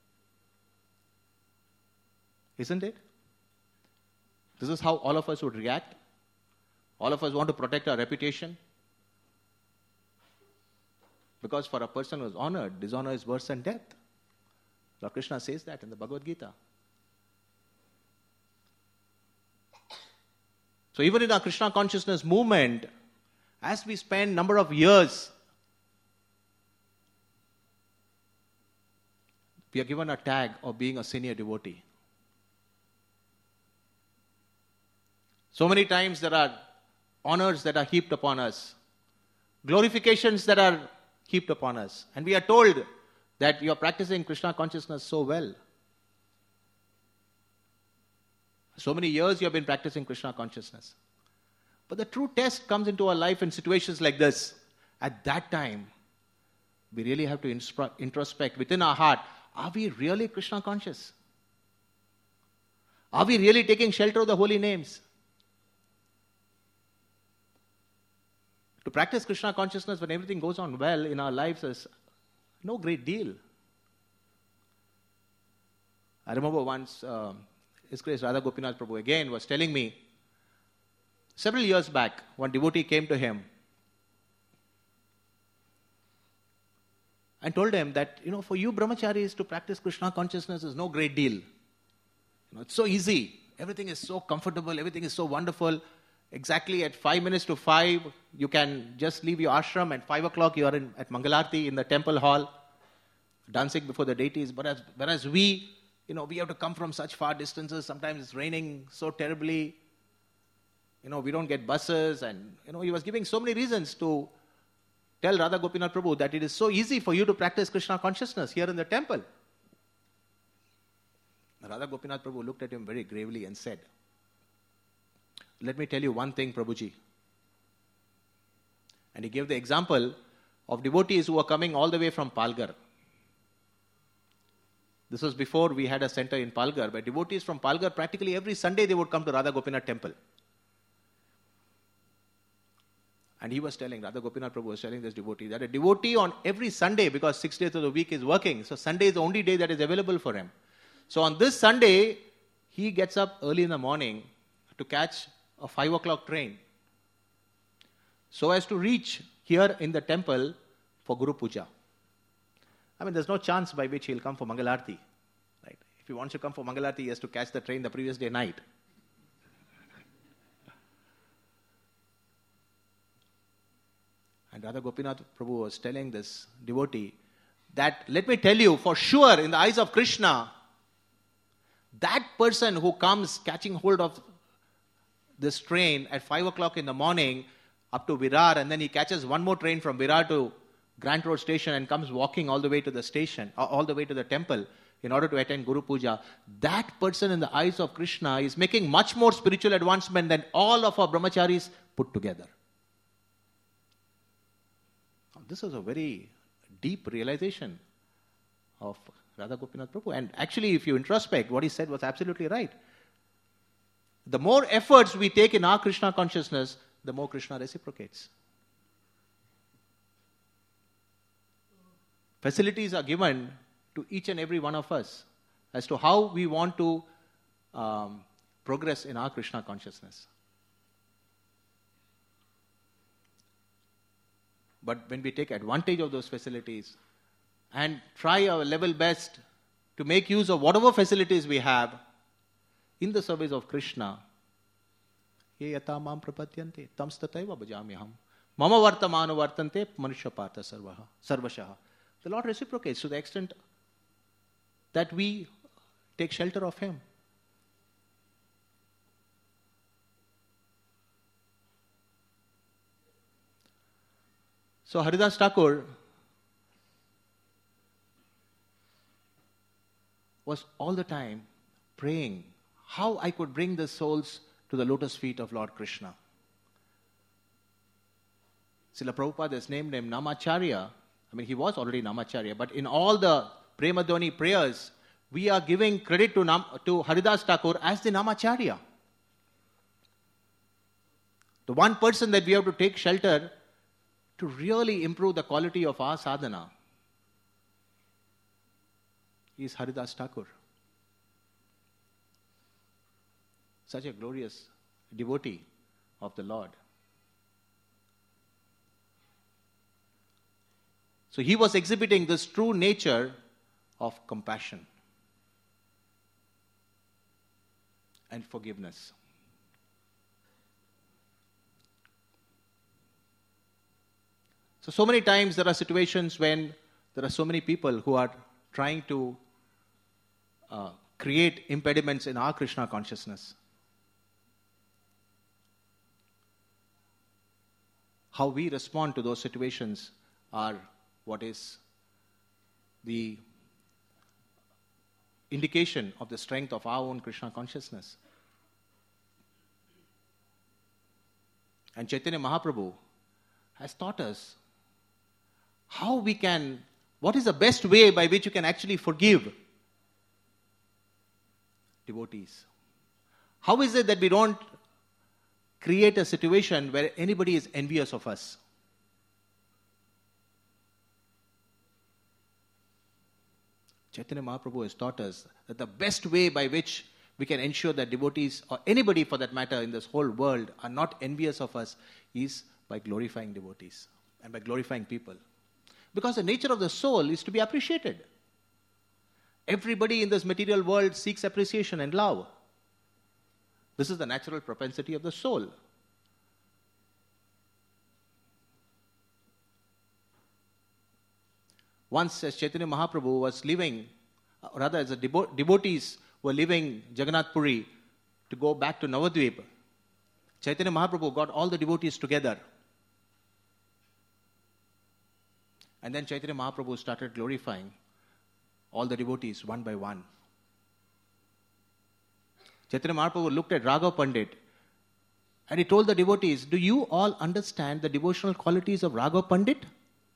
Isn't it? This is how all of us would react. All of us want to protect our reputation. Because for a person who is honored, dishonor is worse than death. Lord Krishna says that in the Bhagavad Gita. So even in our Krishna consciousness movement, as we spend number of years, we are given a tag of being a senior devotee. So many times there are honors that are heaped upon us, glorifications that are heaped upon us, and we are told that you are practicing Krishna consciousness so well. So many years you have been practicing Krishna consciousness. But the true test comes into our life in situations like this. At that time, we really have to introspect within our heart, are we really Krishna conscious? Are we really taking shelter of the holy names? To practice Krishna consciousness when everything goes on well in our lives is no great deal. I remember once uh, His Grace Radha Gopinath Prabhu again was telling me, several years back, one devotee came to him and told him that, you know, for you brahmacharis to practice Krishna consciousness is no great deal. You know, it's so easy. Everything is so comfortable. Everything is so wonderful. Exactly at five minutes to five, you can just leave your ashram. At five o'clock, you are in, at Mangalarti in the temple hall, dancing before the deities. But as, whereas we, you know, we have to come from such far distances. Sometimes it's raining so terribly. You know, we don't get buses. And, you know, he was giving so many reasons to tell Radha Gopinath Prabhu that it is so easy for you to practice Krishna consciousness here in the temple. Radha Gopinath Prabhu looked at him very gravely and said, let me tell you one thing, Prabhuji. And he gave the example of devotees who were coming all the way from Palghar. This was before we had a center in Palghar, but devotees from Palghar, practically every Sunday they would come to Radha Gopinath temple. And he was telling, Radha Gopinath Prabhu was telling this devotee, that a devotee on every Sunday, because six days of the week is working, so Sunday is the only day that is available for him. So on this Sunday, he gets up early in the morning to catch a five o'clock train, so as to reach here in the temple for Guru Puja. I mean, there's no chance by which he'll come for Mangalarti. Right? If he wants to come for Mangalarti, he has to catch the train the previous day night. And Radha Gopinath Prabhu was telling this devotee that, let me tell you, for sure, in the eyes of Krishna, that person who comes catching hold of this train at five o'clock in the morning up to Virar, and then he catches one more train from Virar to Grant Road Station and comes walking all the way to the station, all the way to the temple in order to attend Guru Puja, that person in the eyes of Krishna is making much more spiritual advancement than all of our brahmacharis put together. This was a very deep realization of Radha Gopinath Prabhu. And actually, if you introspect, what he said was absolutely right. The more efforts we take in our Krishna consciousness, the more Krishna reciprocates. Facilities are given to each and every one of us as to how we want to um, progress in our Krishna consciousness. But when we take advantage of those facilities and try our level best to make use of whatever facilities we have in the service of Krishna, ye yata mam prapadyante tam stataiva bhajamyaham mama vartamano vartante manushya partha sarvaha sarvashaha. The Lord reciprocates to the extent that we take shelter of Him. So Haridas Thakur was all the time praying how I could bring the souls to the lotus feet of Lord Krishna. Srila Prabhupada has named him Namacharya. I mean, he was already Namacharya, but in all the Premadhwani prayers, we are giving credit to, Nam, to Haridas Thakur as the Namacharya. The one person that we have to take shelter to really improve the quality of our sadhana is Haridas Thakur. Such a glorious devotee of the Lord. So he was exhibiting this true nature of compassion and forgiveness. So, so many times there are situations when there are so many people who are trying to uh, create impediments in our Krishna consciousness. How we respond to those situations are what is the indication of the strength of our own Krishna consciousness. And Chaitanya Mahaprabhu has taught us how we can, what is the best way by which you can actually forgive devotees. How is it that we don't create a situation where anybody is envious of us? Chaitanya Mahaprabhu has taught us that the best way by which we can ensure that devotees, or anybody for that matter in this whole world, are not envious of us is by glorifying devotees and by glorifying people. Because the nature of the soul is to be appreciated. Everybody in this material world seeks appreciation and love. This is the natural propensity of the soul. Once, as Chaitanya Mahaprabhu was leaving, or rather as the devo- devotees were leaving Jagannath Puri to go back to Navadvip, Chaitanya Mahaprabhu got all the devotees together. And then Chaitanya Mahaprabhu started glorifying all the devotees one by one. Chaitanya Mahaprabhu looked at Raghav Pandit and he told the devotees, do you all understand the devotional qualities of Raghav Pandit?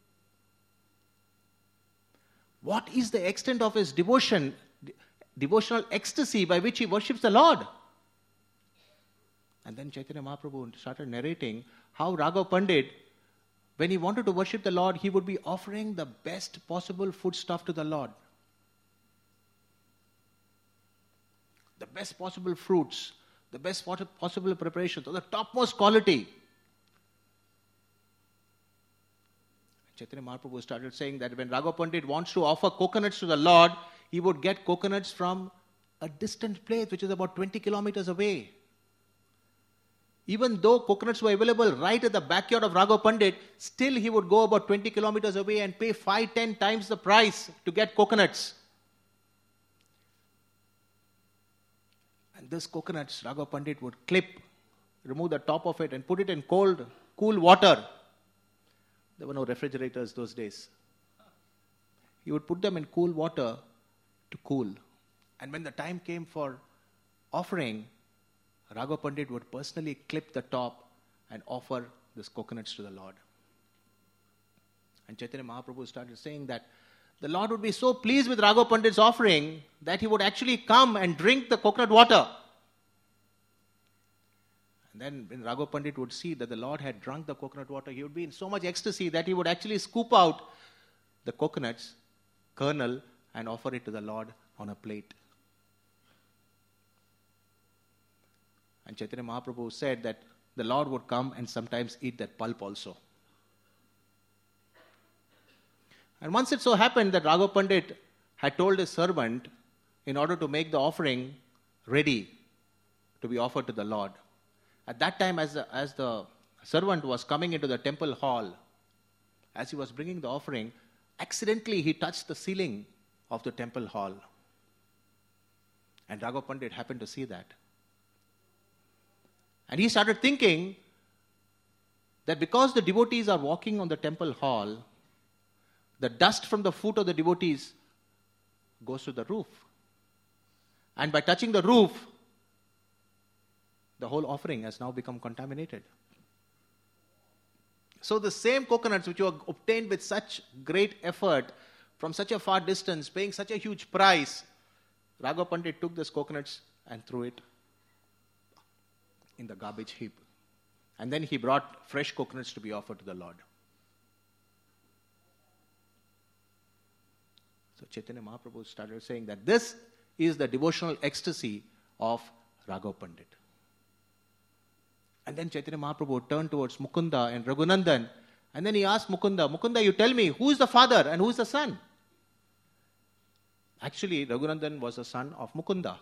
What is the extent of his devotion, devotional ecstasy by which he worships the Lord? And then Chaitanya Mahaprabhu started narrating how Raghav Pandit, when he wanted to worship the Lord, he would be offering the best possible foodstuff to the Lord. The best possible fruits, the best possible preparations, of the topmost quality. Chaitanya Mahaprabhu started saying that when Raghav Pandit wants to offer coconuts to the Lord, he would get coconuts from a distant place which is about twenty kilometers away. Even though coconuts were available right at the backyard of Raghav Pandit, still he would go about twenty kilometers away and pay five, ten times the price to get coconuts. And this coconuts, Raghav Pandit would clip, remove the top of it and put it in cold, cool water. There were no refrigerators those days. He would put them in cool water to cool. And when the time came for offering, Raghav Pandit would personally clip the top and offer these coconuts to the Lord. And Chaitanya Mahaprabhu started saying that the Lord would be so pleased with Raghav Pandit's offering that he would actually come and drink the coconut water. And then when Raghav Pandit would see that the Lord had drunk the coconut water, he would be in so much ecstasy that he would actually scoop out the coconuts, kernel, and offer it to the Lord on a plate. And Chaitanya Mahaprabhu said that the Lord would come and sometimes eat that pulp also. And once it so happened that Raghav Pandit had told his servant, in order to make the offering ready to be offered to the Lord. At that time, as the, as the servant was coming into the temple hall, as he was bringing the offering, accidentally he touched the ceiling of the temple hall. And Raghav Pandit happened to see that. And he started thinking that because the devotees are walking on the temple hall, the dust from the foot of the devotees goes to the roof. And by touching the roof, the whole offering has now become contaminated. So the same coconuts which were obtained with such great effort from such a far distance, paying such a huge price, Raghav Pandit took these coconuts and threw it in the garbage heap. And then he brought fresh coconuts to be offered to the Lord. So Chaitanya Mahaprabhu started saying that this is the devotional ecstasy of Raghav Pandit. And then Chaitanya Mahaprabhu turned towards Mukunda and Raghunandan, and then he asked Mukunda, Mukunda, you tell me, who is the father and who is the son? Actually, Raghunandan was the son of Mukunda.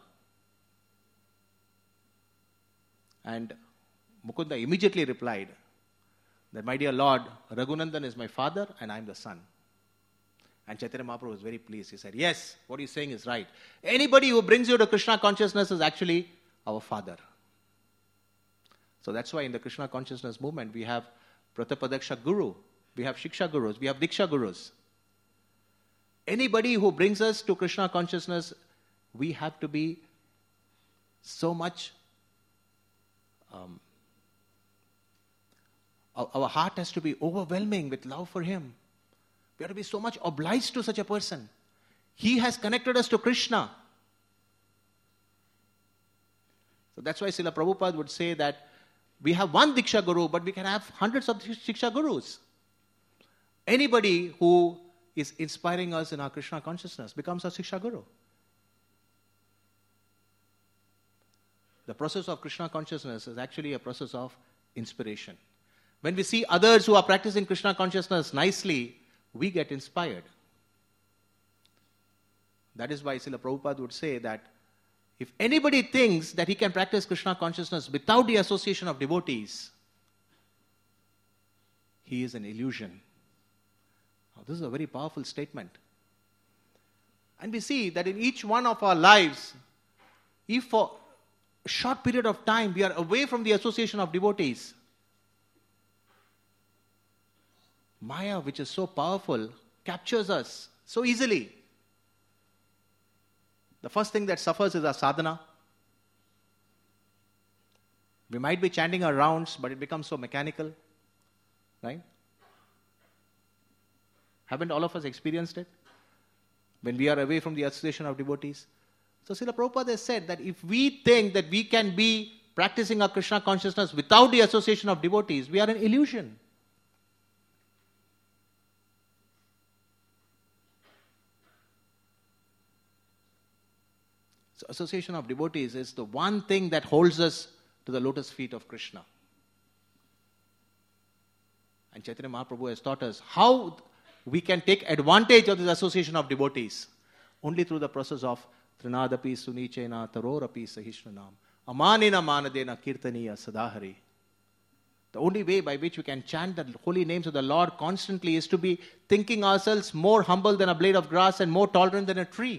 And Mukunda immediately replied that, my dear Lord, Raghunandan is my father and I am the son. And Chaitanya Mahaprabhu was very pleased. He said, yes, what you're saying is right. Anybody who brings you to Krishna consciousness is actually our father. So that's why in the Krishna consciousness movement, we have Pratapadaksha Guru, we have Shiksha Gurus, we have Diksha Gurus. Anybody who brings us to Krishna consciousness, we have to be so much, um, our, our heart has to be overwhelming with love for him. We have to be so much obliged to such a person. He has connected us to Krishna. So that's why Srila Prabhupada would say that we have one Diksha Guru, but we can have hundreds of Diksha Gurus. Anybody who is inspiring us in our Krishna consciousness becomes our Diksha Guru. The process of Krishna consciousness is actually a process of inspiration. When we see others who are practicing Krishna consciousness nicely, we get inspired. That is why Srila Prabhupada would say that if anybody thinks that he can practice Krishna consciousness without the association of devotees, he is an illusion. Now, this is a very powerful statement. And we see that in each one of our lives, if for a short period of time we are away from the association of devotees, Maya, which is so powerful, captures us so easily. The first thing that suffers is our sadhana. We might be chanting our rounds, but it becomes so mechanical. Right? Haven't all of us experienced it? When we are away from the association of devotees. So Srila Prabhupada has said that if we think that we can be practicing our Krishna consciousness without the association of devotees, we are an illusion. So association of devotees is the one thing that holds us to the lotus feet of Krishna. And Chaitanya Mahaprabhu has taught us how we can take advantage of this association of devotees. Only through the process of Trinadapi Sunichena Tarorapi Sahishnanam Amanina Manadena Kirtaniya Sadahari. The only way by which we can chant the holy names of the Lord constantly is to be thinking ourselves more humble than a blade of grass and more tolerant than a tree.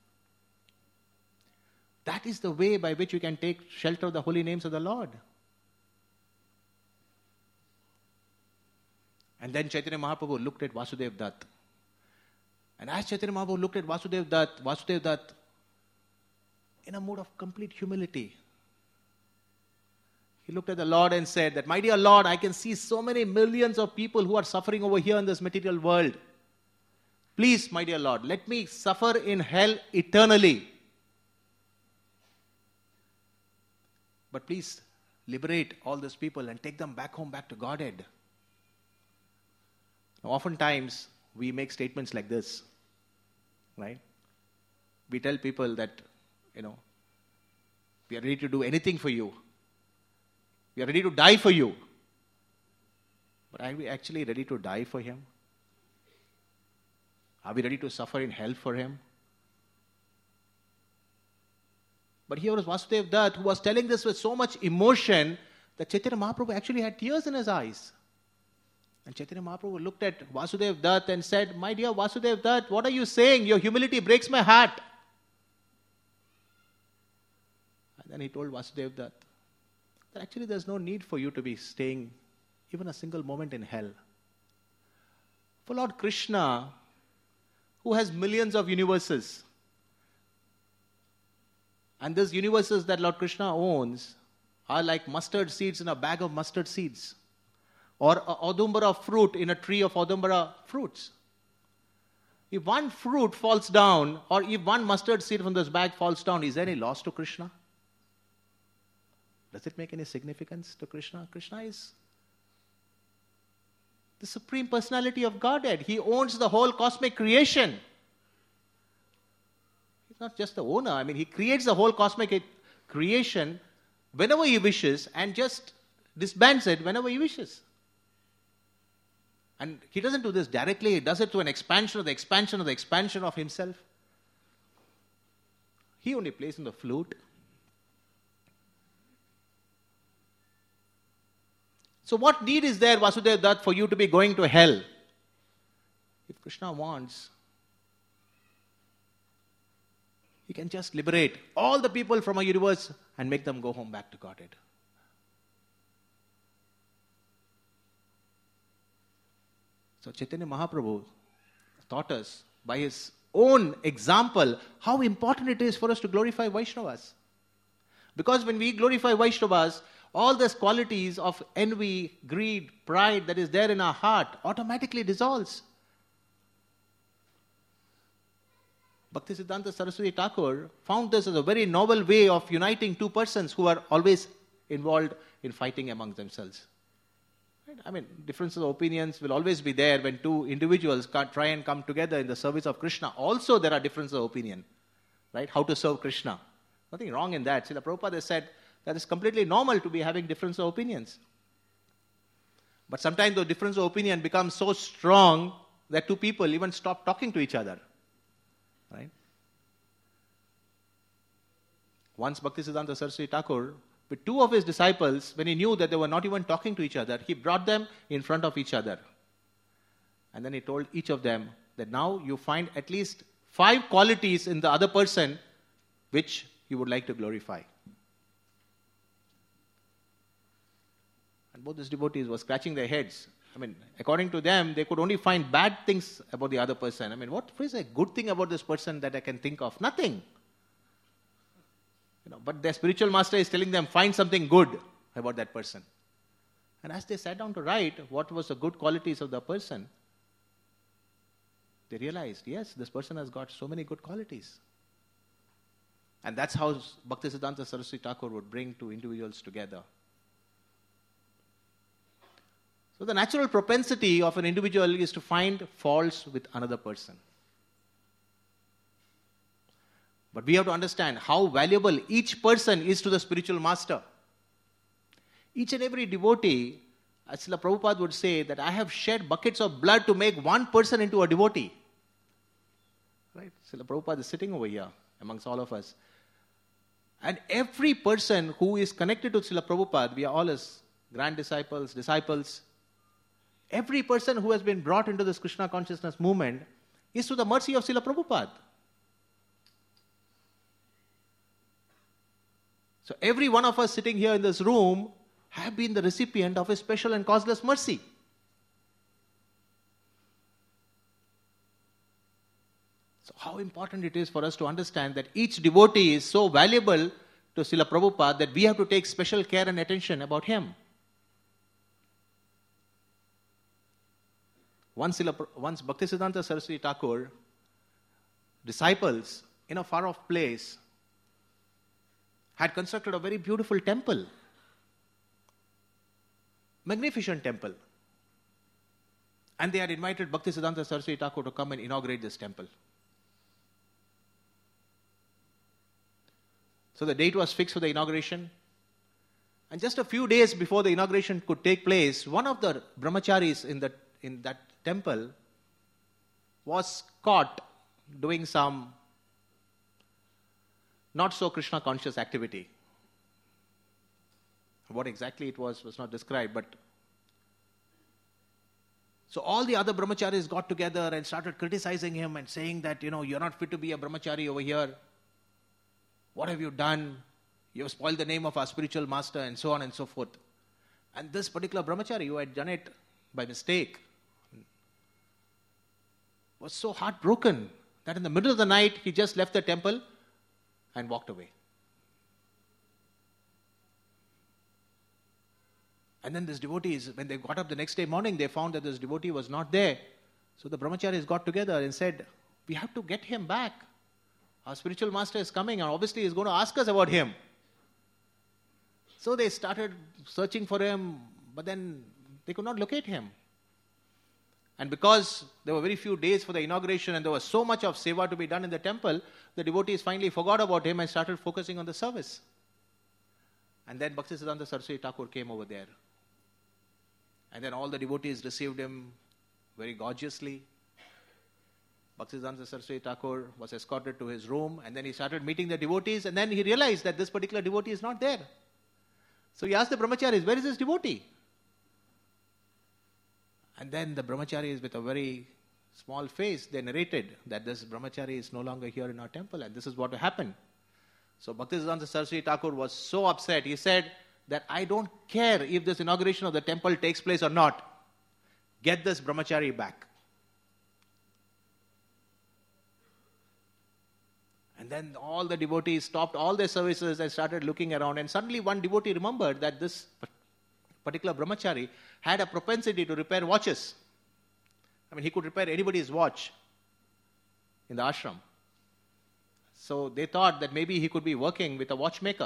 That is the way by which we can take shelter of the holy names of the Lord. And then Chaitanya Mahaprabhu looked at Vasudev Dutt. And as Chaitanya Mahaprabhu looked at Vasudev Dutt, Vasudev Dutt, in a mood of complete humility, he looked at the Lord and said that, my dear Lord, I can see so many millions of people who are suffering over here in this material world. Please, my dear Lord, let me suffer in hell eternally. But please liberate all these people and take them back home, back to Godhead. Now, oftentimes, we make statements like this, right? We tell people that, you know, we are ready to do anything for you. We are ready to die for you. But are we actually ready to die for him? Are we ready to suffer in hell for him? But here was Vasudev Dutt, who was telling this with so much emotion that Chaitanya Mahaprabhu actually had tears in his eyes. And Chaitanya Mahaprabhu looked at Vasudev Dutt and said, my dear Vasudev Dutt, what are you saying? Your humility breaks my heart. And then he told Vasudev Dutt that actually there's no need for you to be staying even a single moment in hell. For Lord Krishna, who has millions of universes, and these universes that Lord Krishna owns are like mustard seeds in a bag of mustard seeds. or a Audumbara fruit in a tree of Audumbara fruits. If one fruit falls down, or if one mustard seed from this bag falls down, is there any loss to Krishna? Does it make any significance to Krishna? Krishna is the Supreme Personality of Godhead. He owns the whole cosmic creation. He's not just the owner. I mean, he creates the whole cosmic creation whenever he wishes and just disbands it whenever he wishes. And he doesn't do this directly. He does it through an expansion of the expansion of the expansion of himself. He only plays on the flute. So what need is there, Vasudeva Dutt, for you to be going to hell? If Krishna wants, he can just liberate all the people from our universe and make them go home back to Godhead. So Chaitanya Mahaprabhu taught us by his own example how important it is for us to glorify Vaishnavas. Because when we glorify Vaishnavas, all those qualities of envy, greed, pride that is there in our heart automatically dissolves. Bhaktisiddhanta Saraswati Thakur found this as a very novel way of uniting two persons who are always involved in fighting among themselves. Right? I mean, differences of opinions will always be there when two individuals try and come together in the service of Krishna. Also, there are differences of opinion. Right? How to serve Krishna. Nothing wrong in that. Srila Prabhupada said that it's completely normal to be having difference of opinions. But sometimes the difference of opinion becomes so strong that two people even stop talking to each other. Right? Once Bhaktisiddhanta Saraswati Thakur, with two of his disciples, when he knew that they were not even talking to each other, he brought them in front of each other. And then he told each of them that now you find at least five qualities in the other person which you would like to glorify. And both these devotees were scratching their heads. I mean, according to them, they could only find bad things about the other person. I mean, what is a good thing about this person that I can think of? Nothing. You know, but their spiritual master is telling them, find something good about that person. And as they sat down to write what was the good qualities of the person, they realized, yes, this person has got so many good qualities. And that's how Bhaktisiddhanta Saraswati Thakur would bring two individuals together. So the natural propensity of an individual is to find faults with another person. But we have to understand how valuable each person is to the spiritual master. Each and every devotee, as Srila Prabhupada would say, that I have shed buckets of blood to make one person into a devotee. Right? Srila Prabhupada is sitting over here amongst all of us. And every person who is connected to Srila Prabhupada, we are all his grand disciples, disciples. Every person who has been brought into this Krishna consciousness movement is to the mercy of Srila Prabhupada. So every one of us sitting here in this room have been the recipient of His special and causeless mercy. So how important it is for us to understand that each devotee is so valuable to Srila Prabhupada that we have to take special care and attention about him. Once, Srila, once Bhaktisiddhanta Saraswati Thakur, disciples in a far-off place, had constructed a very beautiful temple. Magnificent temple. And they had invited Bhaktisiddhanta Saraswati Thakur to come and inaugurate this temple. So the date was fixed for the inauguration. And just a few days before the inauguration could take place, one of the brahmacharis in, the, in that temple was caught doing some not so Krishna conscious activity. What exactly it was was not described, but so all the other brahmacharis got together and started criticizing him and saying that, you know, you're not fit to be a brahmachari over here. What have you done? You have spoiled the name of our spiritual master, and so on and so forth. And this particular brahmachari who had done it by mistake was so heartbroken that in the middle of the night he just left the temple and walked away. And then this devotees, when they got up the next day morning, they found that this devotee was not there. So the brahmacharis got together and said, we have to get him back. Our spiritual master is coming and obviously he's going to ask us about him. So they started searching for him, but then they could not locate him. And because there were very few days for the inauguration and there was so much of seva to be done in the temple, the devotees finally forgot about him and started focusing on the service. And then Bhaktisiddhanta Saraswati Thakur came over there. And then all the devotees received him very gorgeously. Bhaktisiddhanta Saraswati Thakur was escorted to his room and then he started meeting the devotees and then he realized that this particular devotee is not there. So he asked the brahmacharis, where is this devotee? And then the brahmacharis with a very small face, they narrated that this brahmachari is no longer here in our temple and this is what happened. So Bhaktisiddhanta Saraswati Thakur was so upset. He said that I don't care if this inauguration of the temple takes place or not. Get this brahmachari back. And then all the devotees stopped all their services and started looking around. And suddenly one devotee remembered that this particular brahmachari had a propensity to repair watches. I mean, he could repair anybody's watch in the ashram. So they thought that maybe he could be working with a watchmaker.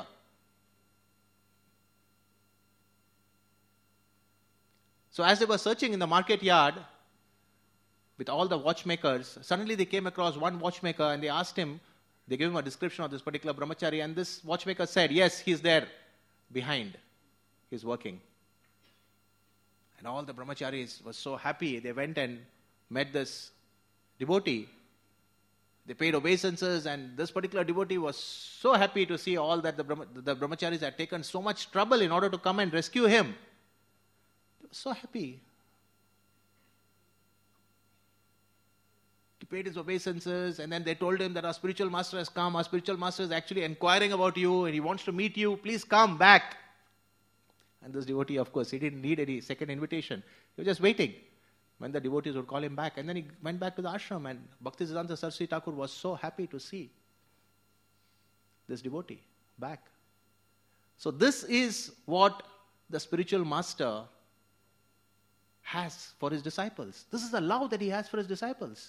So as they were searching in the market yard with all the watchmakers, suddenly they came across one watchmaker and they asked him, they gave him a description of this particular brahmachari and this watchmaker said, yes, he's there behind. He's working. And all the brahmacharis were so happy. They went and met this devotee. They paid obeisances and this particular devotee was so happy to see all that the, Brahma, the brahmacharis had taken so much trouble in order to come and rescue him. They were so happy. He paid his obeisances and then they told him that our spiritual master has come. Our spiritual master is actually inquiring about you and he wants to meet you. Please come back. And this devotee, of course, he didn't need any second invitation. He was just waiting when the devotees would call him back. And then he went back to the ashram and Bhaktisiddhanta Saraswati Thakur was so happy to see this devotee back. So this is what the spiritual master has for his disciples. This is the love that he has for his disciples.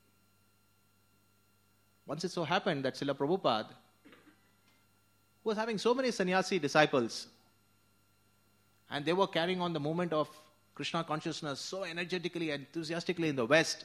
Once it so happened that Srila Prabhupada was having so many sannyasi disciples and they were carrying on the movement of Krishna consciousness so energetically and enthusiastically in the West.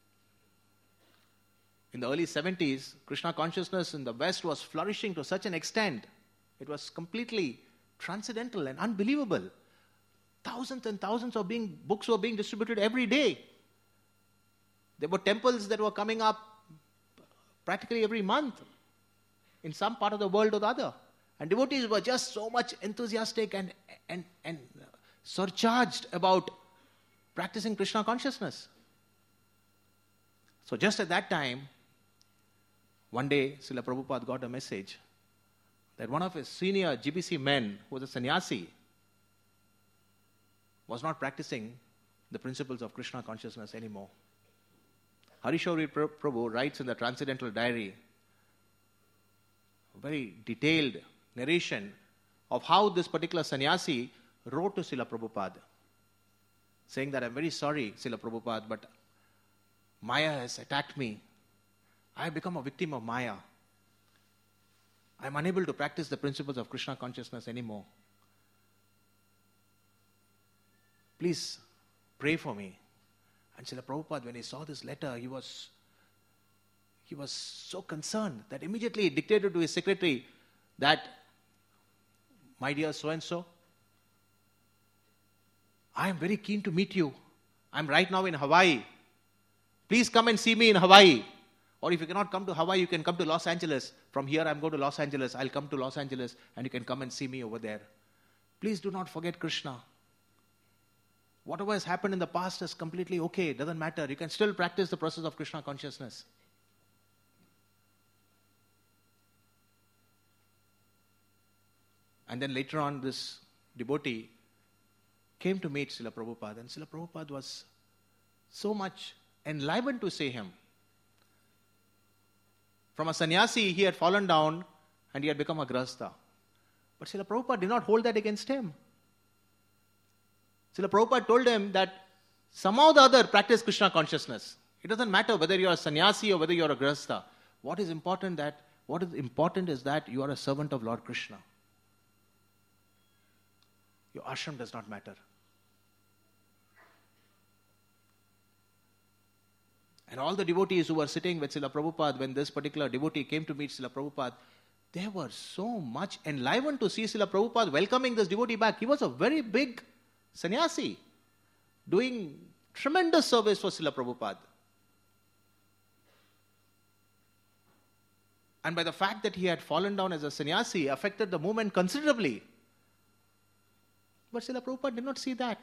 In the early seventies, Krishna consciousness in the West was flourishing to such an extent. It was completely transcendental and unbelievable. Thousands and thousands of being, books were being distributed every day. There were temples that were coming up practically every month in some part of the world or the other. And devotees were just so much enthusiastic and, and, and surcharged about practicing Krishna consciousness. So just at that time, one day, Srila Prabhupada got a message that one of his senior G B C men, who was a sannyasi, was not practicing the principles of Krishna consciousness anymore. Harishauri Prabhu writes in the Transcendental Diary a very detailed narration of how this particular sannyasi wrote to Srila Prabhupada, saying that I'm very sorry, Srila Prabhupada, but Maya has attacked me. I have become a victim of Maya. I'm unable to practice the principles of Krishna consciousness anymore. Please pray for me. And Srila Prabhupada, when he saw this letter, he was, he was so concerned that immediately he dictated to his secretary that, my dear so-and-so, I am very keen to meet you. I'm right now in Hawaii. Please come and see me in Hawaii. Or if you cannot come to Hawaii, you can come to Los Angeles. From here, I'm going to Los Angeles. I'll come to Los Angeles and you can come and see me over there. Please do not forget Krishna. Whatever has happened in the past is completely okay. It doesn't matter. You can still practice the process of Krishna consciousness. And then later on, this devotee came to meet Srila Prabhupada. And Srila Prabhupada was so much enlivened to see him. From a sannyasi, he had fallen down and he had become a grahastha. But Srila Prabhupada did not hold that against him. Srila Prabhupada told him that somehow or the other practice Krishna consciousness. It doesn't matter whether you are a sannyasi or whether you are a grihastha. What is important that what is important is that you are a servant of Lord Krishna. Your ashram does not matter. And all the devotees who were sitting with Srila Prabhupada, when this particular devotee came to meet Srila Prabhupada, they were so much enlivened to see Srila Prabhupada welcoming this devotee back. He was a very big sannyasi, doing tremendous service for Srila Prabhupada. And by the fact that he had fallen down as a sannyasi, affected the movement considerably. But Srila Prabhupada did not see that.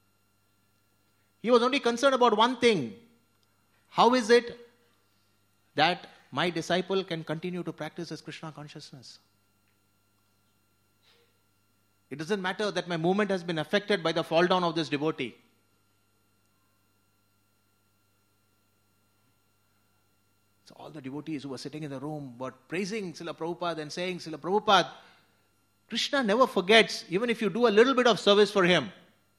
He was only concerned about one thing. How is it that my disciple can continue to practice his Krishna consciousness? It doesn't matter that my movement has been affected by the fall down of this devotee. So all the devotees who were sitting in the room were praising Srila Prabhupada and saying, Srila Prabhupada, Krishna never forgets, even if you do a little bit of service for him.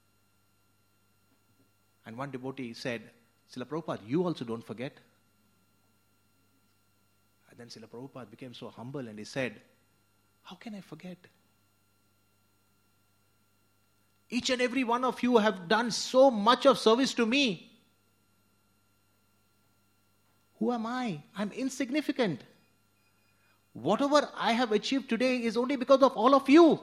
And one devotee said, Srila Prabhupada, you also don't forget. And then Srila Prabhupada became so humble and he said, how can I forget? Each and every one of you have done so much of service to me. Who am I? I'm insignificant. Whatever I have achieved today is only because of all of you.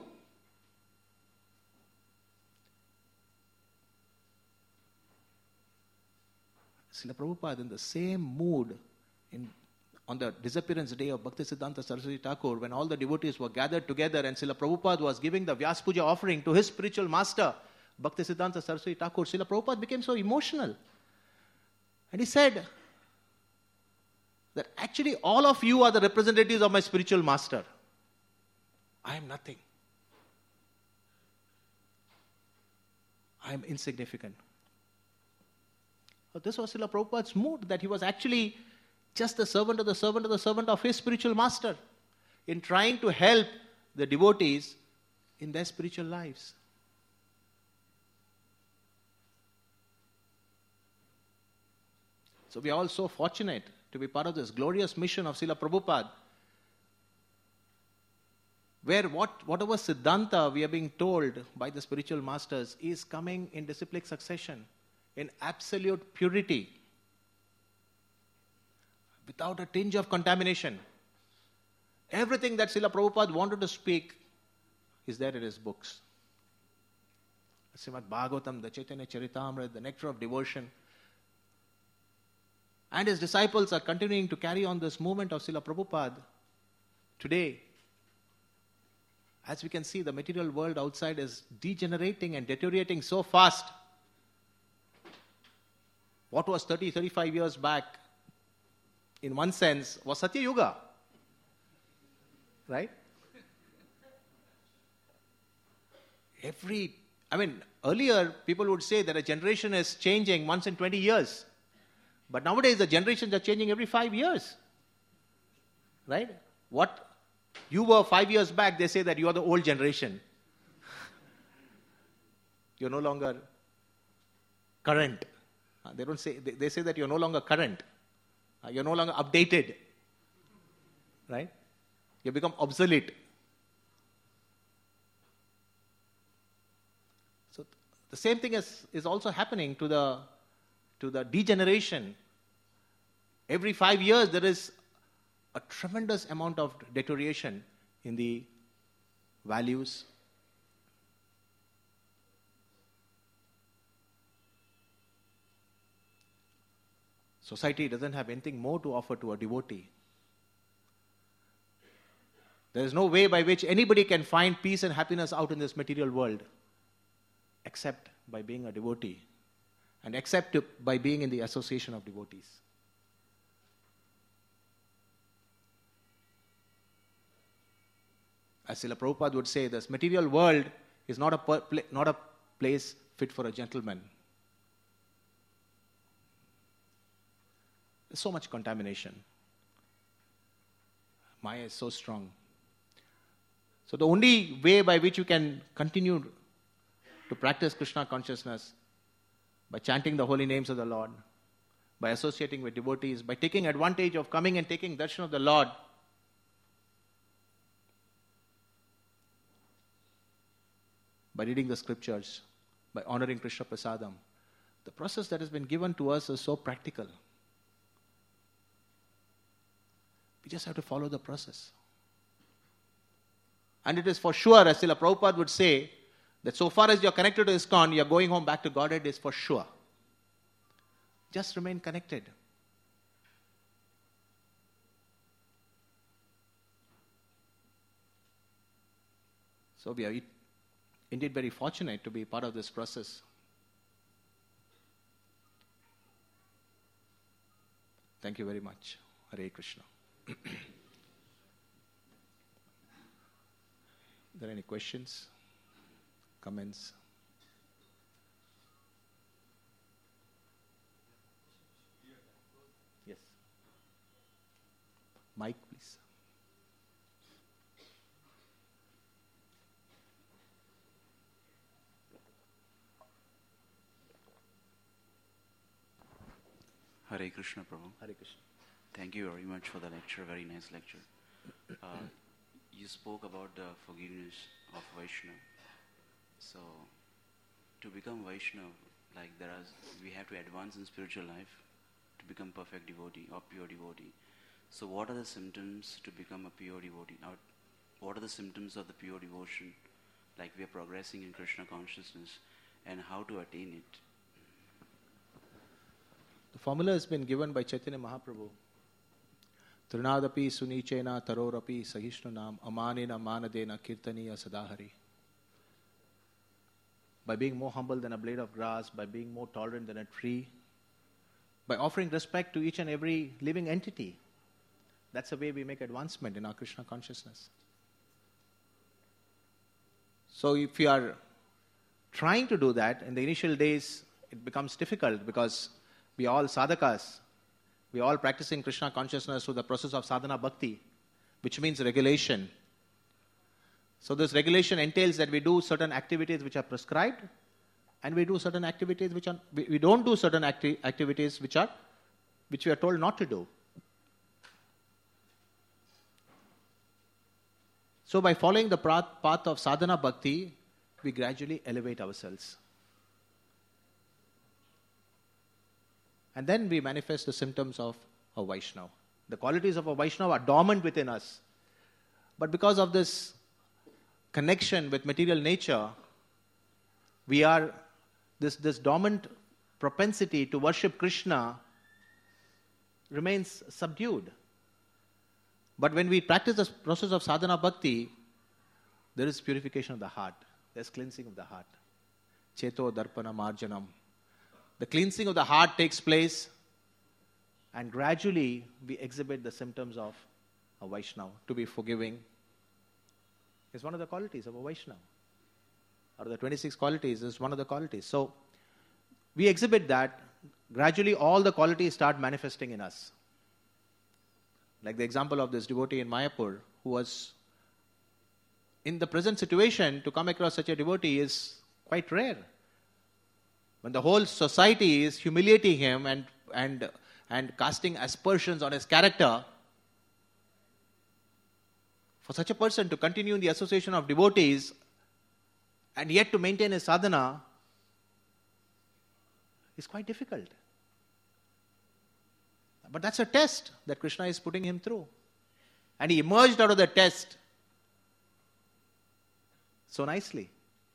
Srila Prabhupada, in the same mood, in, on the disappearance day of Bhaktisiddhanta Saraswati Thakur, when all the devotees were gathered together and Srila Prabhupada was giving the Vyas Puja offering to his spiritual master, Bhaktisiddhanta Saraswati Thakur, Srila Prabhupada became so emotional. And he said that actually all of you are the representatives of my spiritual master. I am nothing. I am insignificant. So this was Srila Prabhupada's mood, that he was actually just the servant of the servant of the servant of his spiritual master in trying to help the devotees in their spiritual lives. So we are all so fortunate to be part of this glorious mission of Srila Prabhupada, where what, whatever Siddhanta we are being told by the spiritual masters is coming in disciplic succession, in absolute purity, without a tinge of contamination. Everything that Srila Prabhupada wanted to speak is there in his books. Srimad Bhagavatam, the Chaitanya Charitamrita, the nectar of devotion. And his disciples are continuing to carry on this movement of Srila Prabhupada today. As we can see, the material world outside is degenerating and deteriorating so fast. What was thirty, thirty-five years back, in one sense, was Satya Yuga. Right? Every, I mean, earlier people would say that a generation is changing once in twenty years. But nowadays the generations are changing every five years. Right? What you were five years back, they say that you are the old generation. You're no longer current. Uh, they don't say, they, they say that you're no longer current. Uh, you're no longer updated. Right? You become obsolete. So the same thing is, is also happening to the to the degeneration. Every five years there is a tremendous amount of deterioration in the values. Society doesn't have anything more to offer to a devotee. There is no way by which anybody can find peace and happiness out in this material world except by being a devotee, and except by being in the association of devotees. As Srila Prabhupada would say, this material world is not a, per, not a place fit for a gentleman. There's so much contamination. Maya is so strong. So the only way by which you can continue to practice Krishna consciousness by chanting the holy names of the Lord, by associating with devotees, by taking advantage of coming and taking darshan of the Lord, by reading the scriptures, by honoring Krishna Prasadam. The process that has been given to us is so practical. We just have to follow the process. And it is for sure, as Srila Prabhupada would say, that so far as you are connected to ISKCON, you are going home back to Godhead is for sure. Just remain connected. So we are indeed very fortunate to be part of this process. Thank you very much. Hare Krishna. Are there any questions, comments? Yes. Mike, please. Hare Krishna, Prabhu. Hare Krishna. Thank you very much for the lecture, very nice lecture. Uh, you spoke about the forgiveness of Vaishnava. So, to become Vaishnava, like there are, we have to advance in spiritual life to become perfect devotee or pure devotee. So, what are the symptoms to become a pure devotee? Or what are the symptoms of the pure devotion? Like we are progressing in Krishna consciousness, and how to attain it? The formula has been given by Chaitanya Mahaprabhu. Trinadapi sunichena tarorapi sahishnunam amanena manadena kirtaniya sadahari. By being more humble than a blade of grass, by being more tolerant than a tree, by offering respect to each and every living entity. That's the way we make advancement in our Krishna consciousness. So if you are trying to do that, in the initial days, it becomes difficult because we are all sadhakas. We are all practicing Krishna consciousness through the process of sadhana bhakti, which means regulation. So this regulation entails that we do certain activities which are prescribed, and we do certain activities which are, we, we don't do certain acti- activities which are, which we are told not to do. So by following the path of sadhana bhakti, we gradually elevate ourselves. And then we manifest the symptoms of a Vaishnava. The qualities of a Vaishnava are dormant within us. But because of this connection with material nature, we are, this, this dormant propensity to worship Krishna remains subdued. But when we practice the process of sadhana bhakti, there is purification of the heart. There is cleansing of the heart. Cheto darpana marjanam. The cleansing of the heart takes place, and gradually we exhibit the symptoms of a Vaishnava. To be forgiving is one of the qualities of a Vaishnava. Out of the twenty-six qualities, is one of the qualities. So we exhibit that. Gradually all the qualities start manifesting in us. Like the example of this devotee in Mayapur, who was in the present situation, to come across such a devotee is quite rare. When the whole society is humiliating him and, and, and casting aspersions on his character, for such a person to continue in the association of devotees and yet to maintain his sadhana is quite difficult. But that's a test that Krishna is putting him through. And he emerged out of the test so nicely.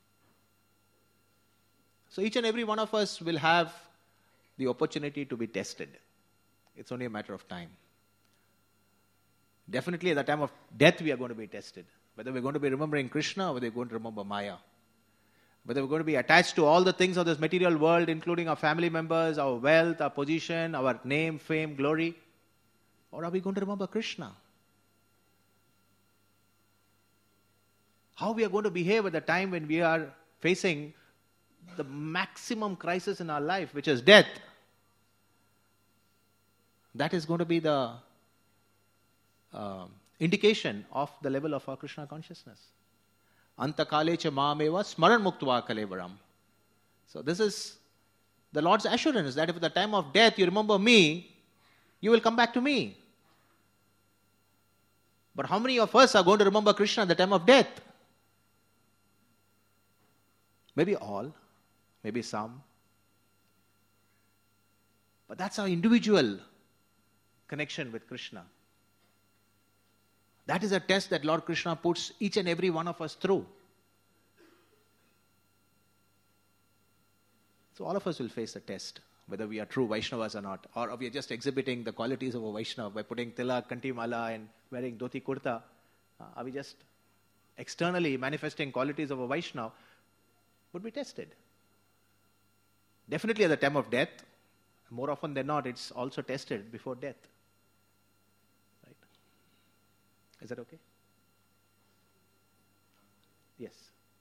So each and every one of us will have the opportunity to be tested. It's only a matter of time. Definitely at the time of death we are going to be tested. Whether we're going to be remembering Krishna or whether we're going to remember Maya. Whether we're going to be attached to all the things of this material world, including our family members, our wealth, our position, our name, fame, glory. Or are we going to remember Krishna? How we are going to behave at the time when we are facing the maximum crisis in our life, which is death. That is going to be the uh, indication of the level of our Krishna consciousness. Antakale cha maameva smaran muktva kalevaram. So this is the Lord's assurance that if at the time of death you remember me, you will come back to me. But how many of us are going to remember Krishna at the time of death? Maybe all, maybe some. But that's our individual connection with Krishna. That is a test that Lord Krishna puts each and every one of us through. So all of us will face a test, whether we are true Vaishnavas or not, or we are just exhibiting the qualities of a Vaishnava by putting tilak, kanti mala and wearing dhoti kurta. Uh, are we just externally manifesting qualities of a Vaishnava? Would be tested. Definitely at the time of death, more often than not, it's also tested before death. Right? Is that okay? Yes.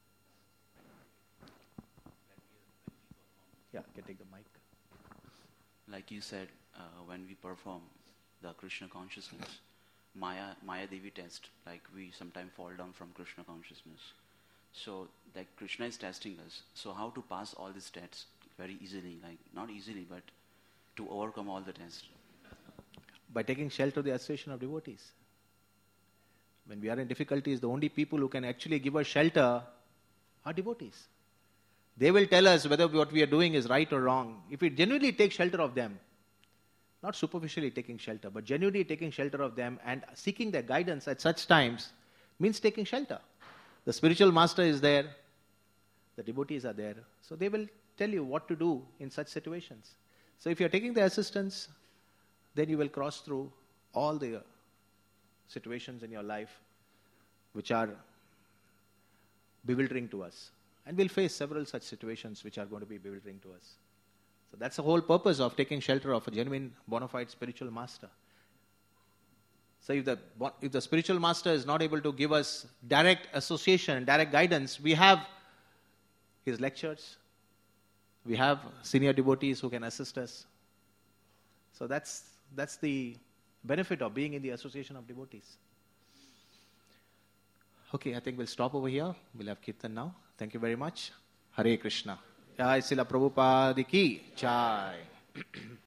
Yeah, you can take the mic. Like you said, uh, when we perform the Krishna consciousness, Maya, Maya Devi test, like we sometimes fall down from Krishna consciousness. So that Krishna is testing us. So how to pass all these tests very easily, like not easily, but to overcome all the tests? By taking shelter of the association of devotees. When we are in difficulties, the only people who can actually give us shelter are devotees. They will tell us whether what we are doing is right or wrong. If we genuinely take shelter of them, not superficially taking shelter, but genuinely taking shelter of them and seeking their guidance at such times means taking shelter. The spiritual master is there, the devotees are there, so they will tell you what to do in such situations. So if you are taking their assistance, then you will cross through all the situations in your life which are bewildering to us. And we'll face several such situations which are going to be bewildering to us. So that's the whole purpose of taking shelter of a genuine, bona fide spiritual master. So if the, if the spiritual master is not able to give us direct association, direct guidance, we have his lectures, we have senior devotees who can assist us. So that's, that's the benefit of being in the association of devotees. Okay, I think we'll stop over here. We'll have Kirtan now. Thank you very much. Hare Krishna. Jai Srila Prabhupada ki Jai.